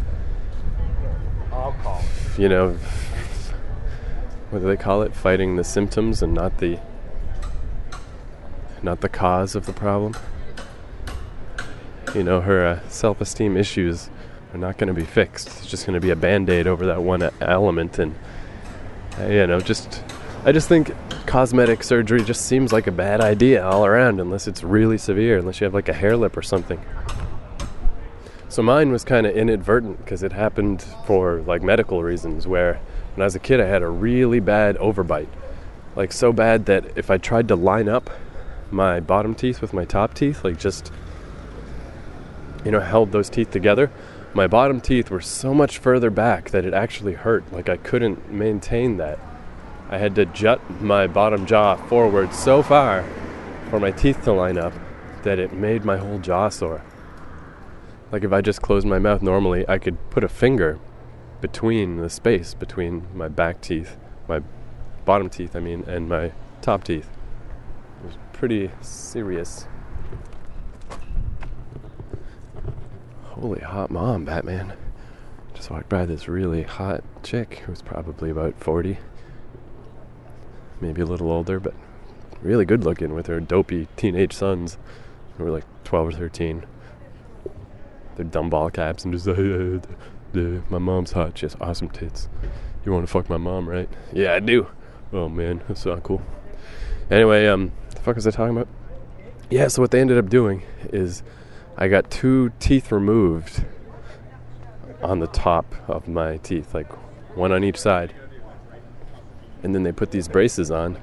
you know, what do they call it? Fighting the symptoms and not the not the cause of the problem. You know, her uh, self-esteem issues are not going to be fixed. It's just going to be a band-aid over that one element. And uh, you know, just I just think cosmetic surgery just seems like a bad idea all around, unless it's really severe, unless you have like a hair lip or something. So mine was kind of inadvertent because it happened for like medical reasons, where when I was a kid I had a really bad overbite. Like so bad that if I tried to line up my bottom teeth with my top teeth, like just, you know, held those teeth together, my bottom teeth were so much further back that it actually hurt. Like I couldn't maintain that. I had to jut my bottom jaw forward so far for my teeth to line up that it made my whole jaw sore. Like if I just closed my mouth normally, I could put a finger between the space between my back teeth, my bottom teeth, I mean, and my top teeth. It was pretty serious. Holy hot mom, Batman. Just walked by this really hot chick who's probably about forty. Maybe a little older, but really good looking with her dopey teenage sons who were like twelve or thirteen. Their dumb ball caps and just like, uh, uh, my mom's hot, she has awesome tits. You want to fuck my mom, right? Yeah, I do. Oh man, that's not cool. Anyway, um, the fuck was I talking about? Yeah, so what they ended up doing is I got two teeth removed on the top of my teeth, like one on each side. And then they put these braces on.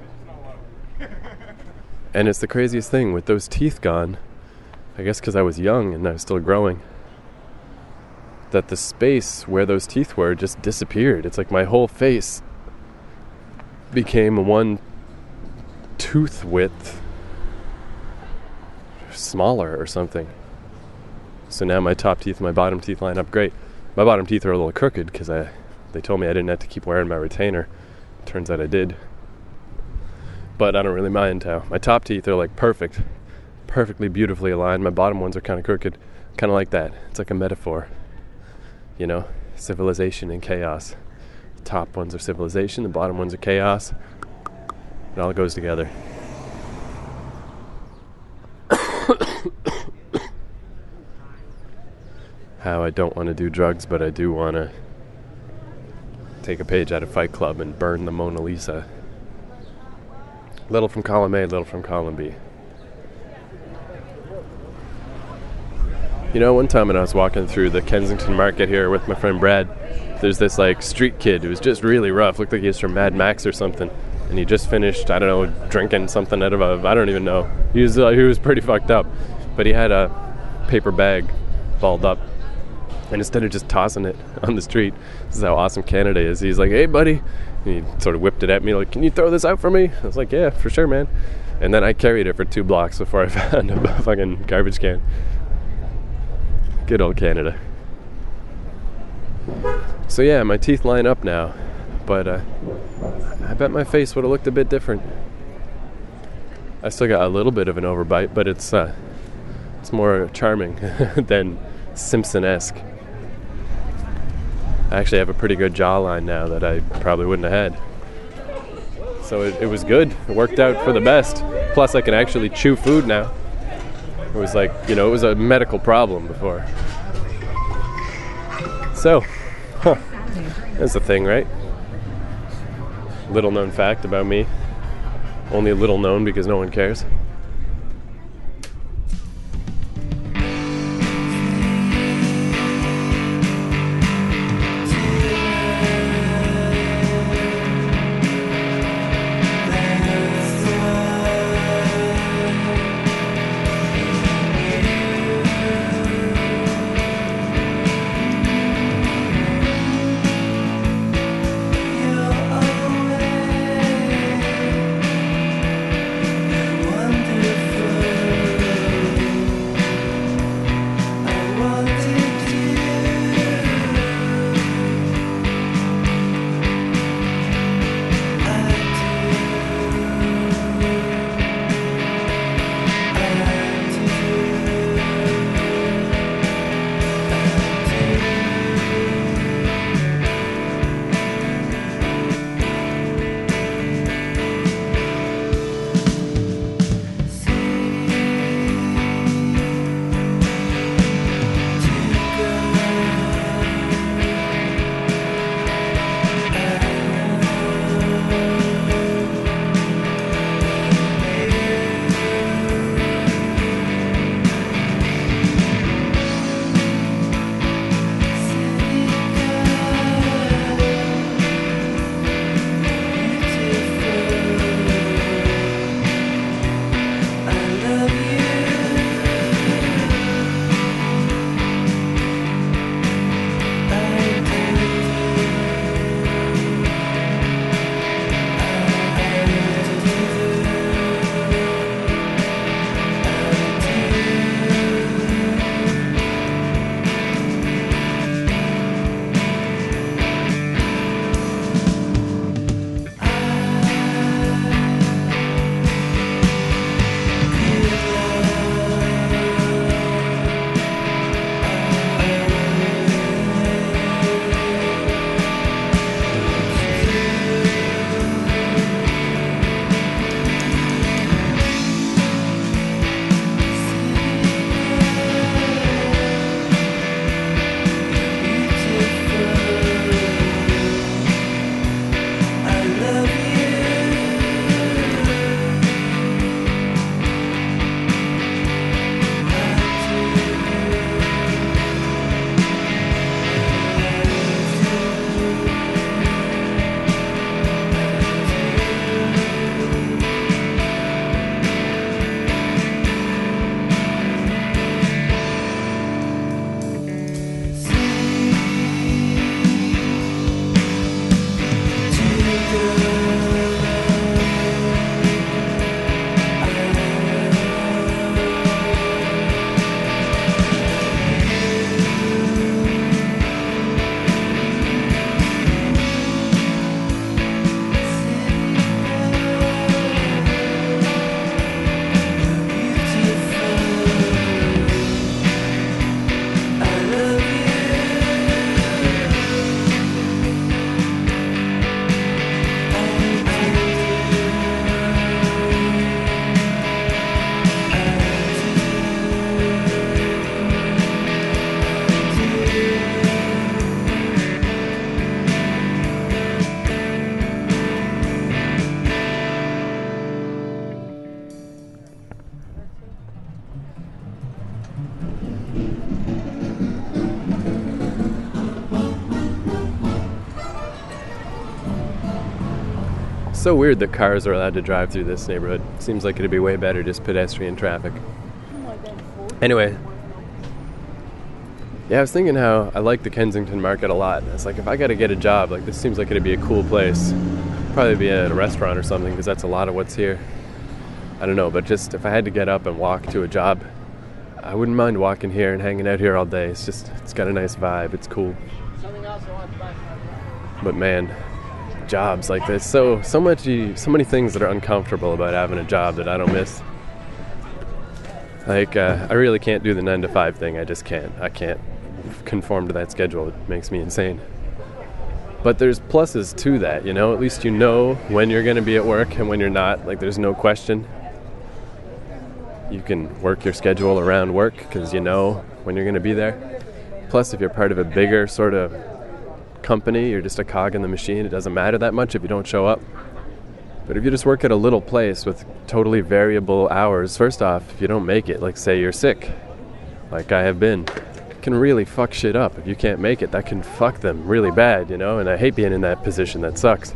And it's the craziest thing, with those teeth gone, I guess because I was young and I was still growing, that the space where those teeth were just disappeared. It's like my whole face became one tooth width smaller or something. So now my top teeth and my bottom teeth line up great. My bottom teeth are a little crooked because I they told me I didn't have to keep wearing my retainer. Turns out I did. But I don't really mind how. My top teeth are like perfect. Perfectly beautifully aligned. My bottom ones are kind of crooked. Kind of like that. It's like a metaphor. You know? Civilization and chaos. The top ones are civilization. The bottom ones are chaos. It all goes together. How I don't want to do drugs, but I do want to take a page out of Fight Club and burn the Mona Lisa. Little from column A, little from column B. You know, one time when I was walking through the Kensington Market here with my friend Brad, there's this like street kid who was just really rough. Looked like he was from Mad Max or something. And he just finished, I don't know, drinking something out of a, I don't even know. He was, uh, he was pretty fucked up. But he had a paper bag balled up. And instead of just tossing it on the street, this is how awesome Canada is. He's like, hey, buddy. And he sort of whipped it at me like, can you throw this out for me? I was like, yeah, for sure, man. And then I carried it for two blocks before I found a fucking garbage can. Good old Canada. So yeah, my teeth line up now. But uh, I bet my face would have looked a bit different. I still got a little bit of an overbite, but it's uh, it's more charming than Simpson-esque. I actually have a pretty good jawline now that I probably wouldn't have had. So it, it was good. It worked out for the best. Plus I can actually chew food now. It was like, you know, it was a medical problem before. So, huh, that's the thing, right? Little known fact about me. Only a little known because no one cares. One It's so weird that cars are allowed to drive through this neighborhood. Seems like it'd be way better just pedestrian traffic. Anyway. Yeah, I was thinking how I like the Kensington Market a lot. It's like, if I got to get a job, like, this seems like it'd be a cool place. Probably be at a restaurant or something, because that's a lot of what's here. I don't know, but just if I had to get up and walk to a job, I wouldn't mind walking here and hanging out here all day. It's just, it's got a nice vibe. It's cool. But man, jobs like this, so so much, so many things that are uncomfortable about having a job that I don't miss. Like, uh, I really can't do the nine to five thing. I just can't. I can't conform to that schedule. It makes me insane. But there's pluses to that, you know? At least you know when you're going to be at work and when you're not. Like, there's no question. You can work your schedule around work because you know when you're going to be there. Plus, if you're part of a bigger sort of company, you're just a cog in the machine. It doesn't matter that much if you don't show up. But if you just work at a little place with totally variable hours, first off, if you don't make it, like say you're sick, like I have been, it can really fuck shit up. If you can't make it, that can fuck them really bad, you know? And I hate being in that position. That sucks.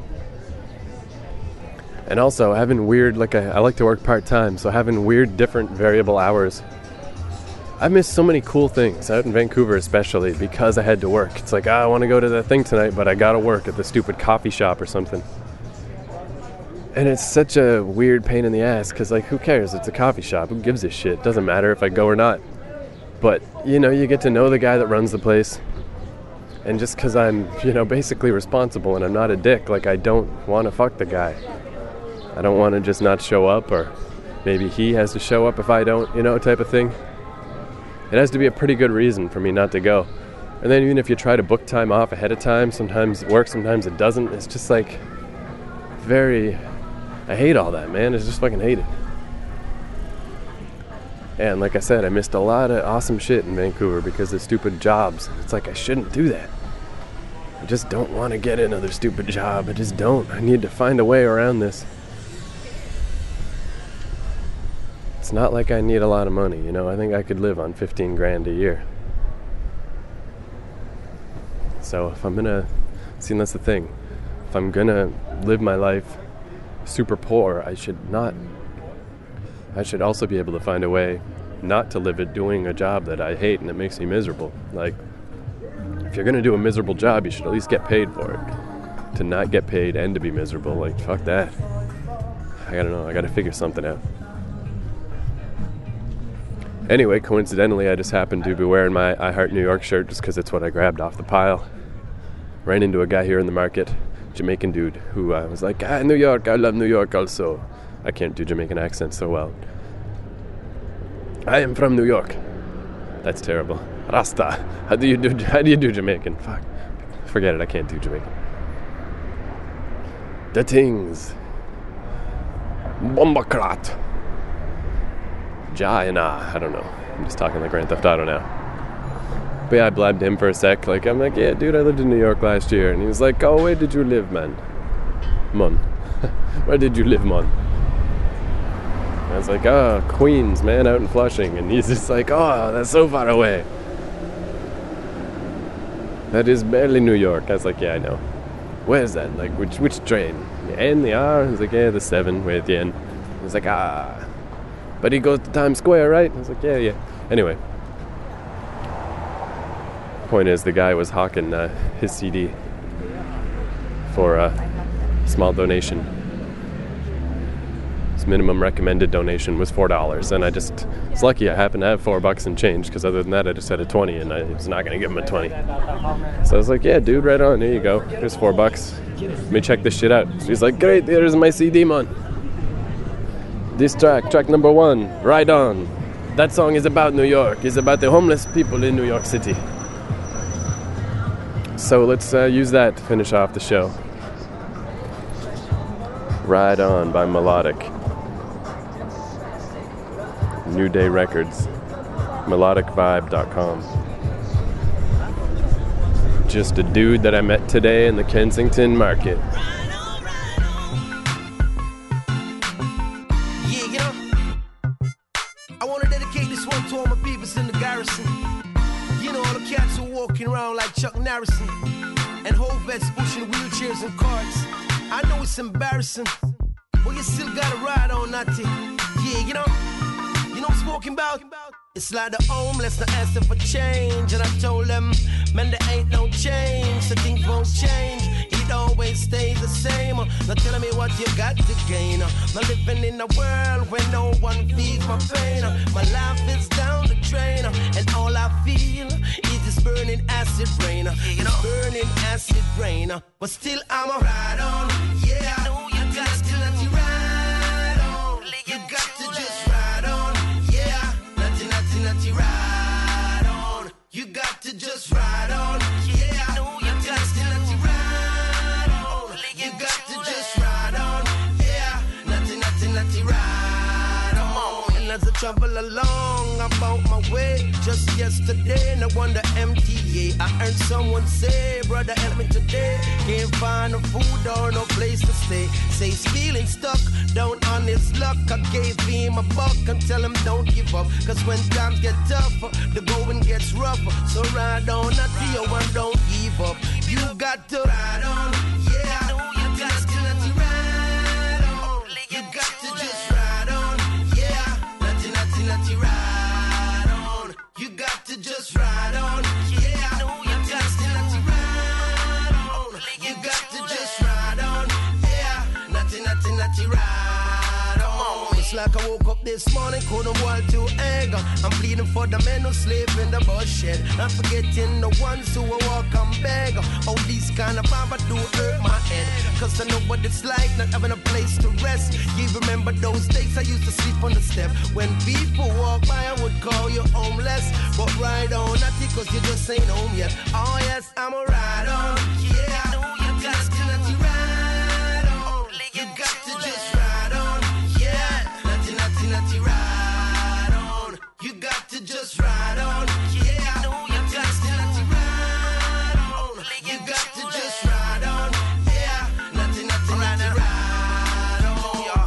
And also, having weird, like I, I like to work part-time, so having weird, different, variable hours, I missed so many cool things, out in Vancouver especially, because I had to work. It's like, oh, I want to go to that thing tonight, but I gotta work at the stupid coffee shop or something. And it's such a weird pain in the ass, because, like, who cares? It's a coffee shop. Who gives a shit? Doesn't matter if I go or not. But, you know, you get to know the guy that runs the place. And just because I'm, you know, basically responsible and I'm not a dick, like, I don't want to fuck the guy. I don't want to just not show up, or maybe he has to show up if I don't, you know, type of thing. It has to be a pretty good reason for me not to go. And then even if you try to book time off ahead of time, sometimes it works, sometimes it doesn't. It's just like very... I hate all that, man. I just fucking hate it. And like I said, I missed a lot of awesome shit in Vancouver because of stupid jobs. It's like, I shouldn't do that. I just don't want to get another stupid job. I just don't. I need to find a way around this. It's not like I need a lot of money, you know. I think I could live on fifteen grand a year. So if I'm gonna, see, that's the thing. If I'm gonna live my life super poor, I should not, I should also be able to find a way not to live it doing a job that I hate and that makes me miserable. Like, if you're gonna do a miserable job, you should at least get paid for it. To not get paid and to be miserable, like, fuck that. I gotta know, I gotta figure something out. Anyway, coincidentally, I just happened to be wearing my I Heart New York shirt just because it's what I grabbed off the pile. Ran into a guy here in the market, Jamaican dude, who uh, was like, ah, New York, I love New York also. I can't do Jamaican accents so well. I am from New York. That's terrible. Rasta. How do you do, how do you do Jamaican? Fuck. Forget it, I can't do Jamaican. The things. Bombaclat. Jaina. I don't know. I'm just talking like Grand Theft Auto now. But yeah, I blabbed him for a sec. Like, I'm like, yeah, dude, I lived in New York last year. And he was like, oh, where did you live, man? Mon. Where did you live, mon? And I was like, oh, Queens, man, out in Flushing. And he's just like, oh, that's so far away. That is barely New York. I was like, yeah, I know. Where's that? Like, which which train? The N, the R? He's like, yeah, the seven, way at the end. He's like, ah. But he goes to Times Square, right? I was like, yeah, yeah. Anyway. Point is, the guy was hawking uh, his C D for a small donation. His minimum recommended donation was four dollars, and I just, it's lucky I happened to have four bucks and change, because other than that, I just had a twenty, and I was not going to give him a twenty. So I was like, yeah, dude, right on, here you go. Here's four bucks. Let me check this shit out. So he's like, great, here's my C D, man. This track, track number one, Ride On. That song is about New York. It's about the homeless people in New York City. So let's uh, use that to finish off the show. Ride On by Melodic. New Day Records. melodic vibe dot com. Just a dude that I met today in the Kensington Market. Walking around like Chuck Norrison, and whole vets pushing wheelchairs and carts. I know it's embarrassing, but you still gotta ride on Natty. Yeah, you know, you know what I'm talking about? It's like the homeless that asked for change, and I told them, man, there ain't no change, so things won't change. It always stays the same. Now tell me what you got to gain. Now living in a world where no one feels my pain. My life is down the drain, and all I feel is this burning acid rain. It's burning acid rain, but still I'm a ride on. Yeah, I know you got to let you ride on. You got to just ride on. Yeah, nothing, nothing, nothing, ride on. You got to just ride on. Yeah, I know you got to let you ride on. You got to just ride on. Yeah, nothing, nothing, nothing, ride on. And as I travel along, I'm on my way. Just yesterday, no wonder M T A. I heard someone say, brother, help me today. Can't find no food or no place to stay. Say he's feeling stuck, down on his luck. I gave him a buck and tell him don't give up. Cause when times get tougher, the going gets rougher. So ride on, not the one, don't give up. You got to ride on, yeah. You got to let you ride on. You got to just ride on, yeah. Nothing, nothing, nothing, ride on. You got to just ride on, yeah. You got to let you ride on. You got to just ride on, yeah. Nothing, nothing, nothing, ride on. It's like I woke up this morning, couldn't walk to anger. I'm pleading for the men who sleep in the bus shed. I'm forgetting the ones who walk and beg. All these kind of vibe do hurt my head. Cause I know what it's like not having a place to rest. You remember those days I used to sleep on the step. When people walk by I would call you homeless. But ride on, not because you just ain't home yet. Oh yes, I'm a ride on. Yeah, I know you got to let you ride on. You got to just ride on. Yeah, nothing, nothing, nothing, ride on. You got to just ride on. Yeah, I know you got to let you ride on. You got to just ride on. Yeah, nothing, nothing, nothing, ride on.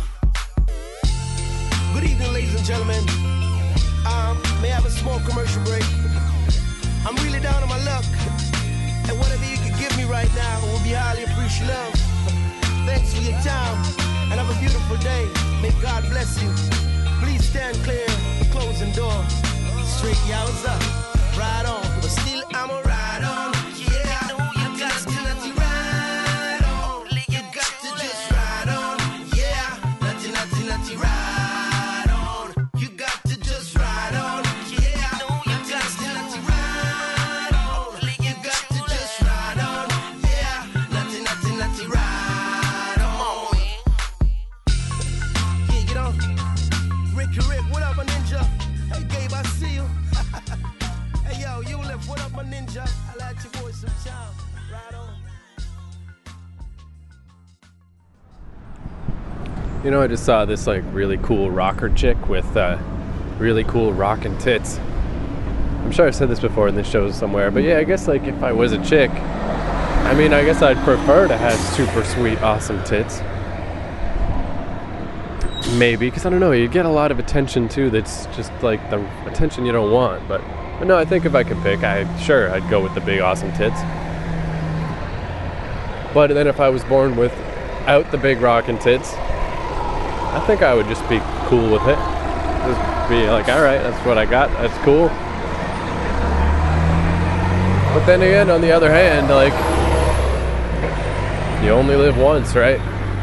Good evening, ladies and gentlemen. Um, may I have a small commercial break? I'm really down on my luck, and whatever you can give me right now will be highly appreciative. Thanks for your time, and have a beautiful day. May God bless you. Please stand clear of the closing door. Straight yells up, ride on, but still I'm a ride on. Yeah, I know you got to let you ride on. You got to just ride on. Yeah, nothing, nothing, nothing, ride on. You got to just ride on. Yeah, I know you got to let you ride on. You got to just ride on. Yeah, nothing, nothing, nothing, ride on. Yeah, you know, Ricky Rick, what up, my ninja? Hey, Gabe, I see you. Hey, yo, you left, what up, my ninja? I like your voice sometime. Right on. You know, I just saw this like really cool rocker chick with uh, really cool rockin' tits. I'm sure I've said this before in this show somewhere, but yeah, I guess like if I was a chick, I mean, I guess I'd prefer to have super sweet, awesome tits. Maybe, because I don't know, you get a lot of attention too that's just like the attention you don't want. But, but no, I think if I could pick, I sure I'd go with the big awesome tits. But then if I was born without the big rockin' tits, I think I would just be cool with it. Just be like, alright, that's what I got, that's cool. But then again, on the other hand, like, you only live once, right?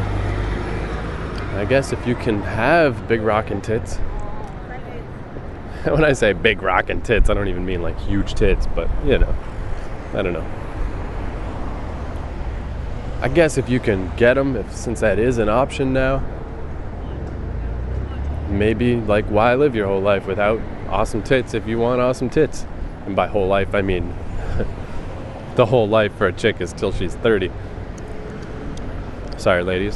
I guess if you can have big rockin' tits. When I say big rockin' tits, I don't even mean like huge tits, but you know, I don't know. I guess if you can get them, if since that is an option now, maybe like why live your whole life without awesome tits if you want awesome tits? And by whole life, I mean the whole life for a chick is till she's thirty. Sorry, ladies.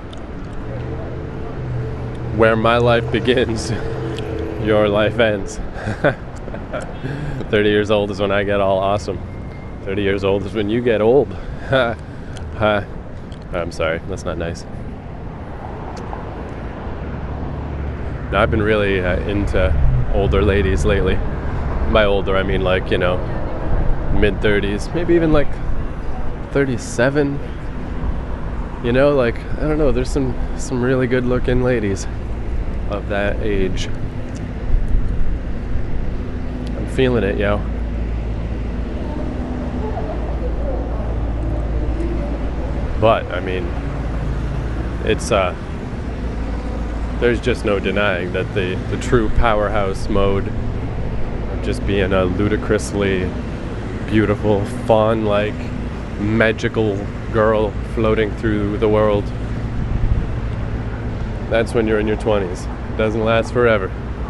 Where my life begins, your life ends. thirty years old is when I get all awesome. thirty years old is when you get old. I'm sorry, that's not nice. No, I've been really uh, into older ladies lately. By older, I mean like, you know, mid-thirties, maybe even like thirty-seven. You know, like, I don't know, there's some some really good looking ladies of that age. I'm feeling it, yo. But, I mean, it's, uh, there's just no denying that the, the true powerhouse mode of just being a ludicrously beautiful, fawn-like, magical girl floating through the world, that's when you're in your twenties. It doesn't last forever.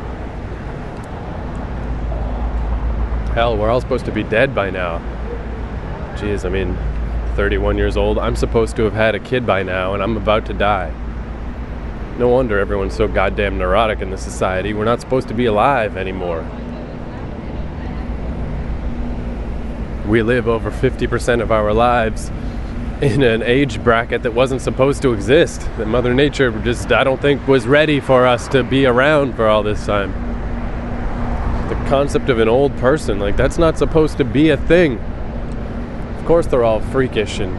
Hell, we're all supposed to be dead by now. Jeez, I mean, thirty-one years old. I'm supposed to have had a kid by now, and I'm about to die. No wonder everyone's so goddamn neurotic in this society. We're not supposed to be alive anymore. We live over fifty percent of our lives in an age bracket that wasn't supposed to exist. That Mother Nature just, I don't think, was ready for us to be around for all this time. The concept of an old person, like, that's not supposed to be a thing. Of course they're all freakish and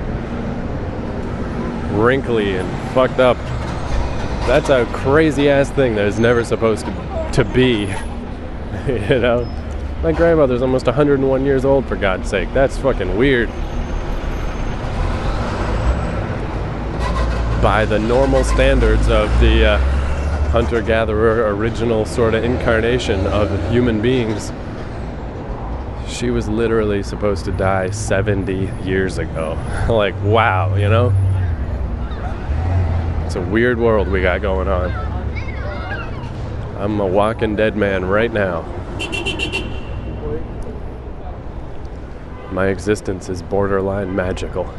wrinkly and fucked up. That's a crazy ass thing that is never supposed to, to be. You know? My grandmother's almost one hundred one years old, for God's sake. That's fucking weird. By the normal standards of the uh, hunter-gatherer original sort of incarnation of human beings, she was literally supposed to die seventy years ago. Like, wow, you know? It's a weird world we got going on. I'm a walking dead man right now. My existence is borderline magical.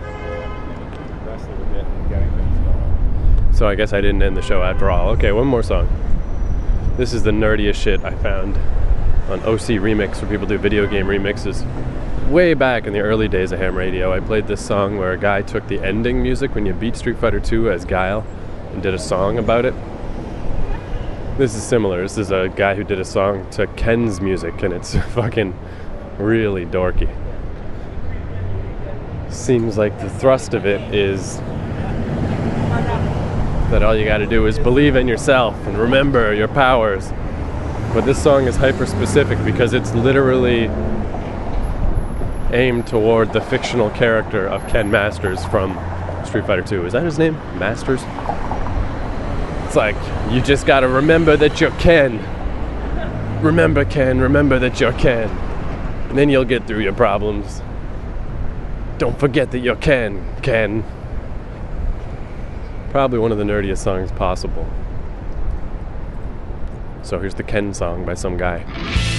So I guess I didn't end the show after all. Okay, one more song. This is the nerdiest shit I found on O C Remix, where people do video game remixes. Way back in the early days of ham radio, I played this song where a guy took the ending music when you beat Street Fighter two as Guile and did a song about it. This is similar. This is a guy who did a song to Ken's music, and it's fucking really dorky. Seems like the thrust of it is that all you gotta do is believe in yourself and remember your powers. But this song is hyper-specific because it's literally aimed toward the fictional character of Ken Masters from Street Fighter two. Is that his name? Masters? It's like, you just gotta remember that you're Ken. Remember Ken, remember that you're Ken. And then you'll get through your problems. Don't forget that you're Ken, Ken. Probably one of the nerdiest songs possible. So here's the Ken song by some guy.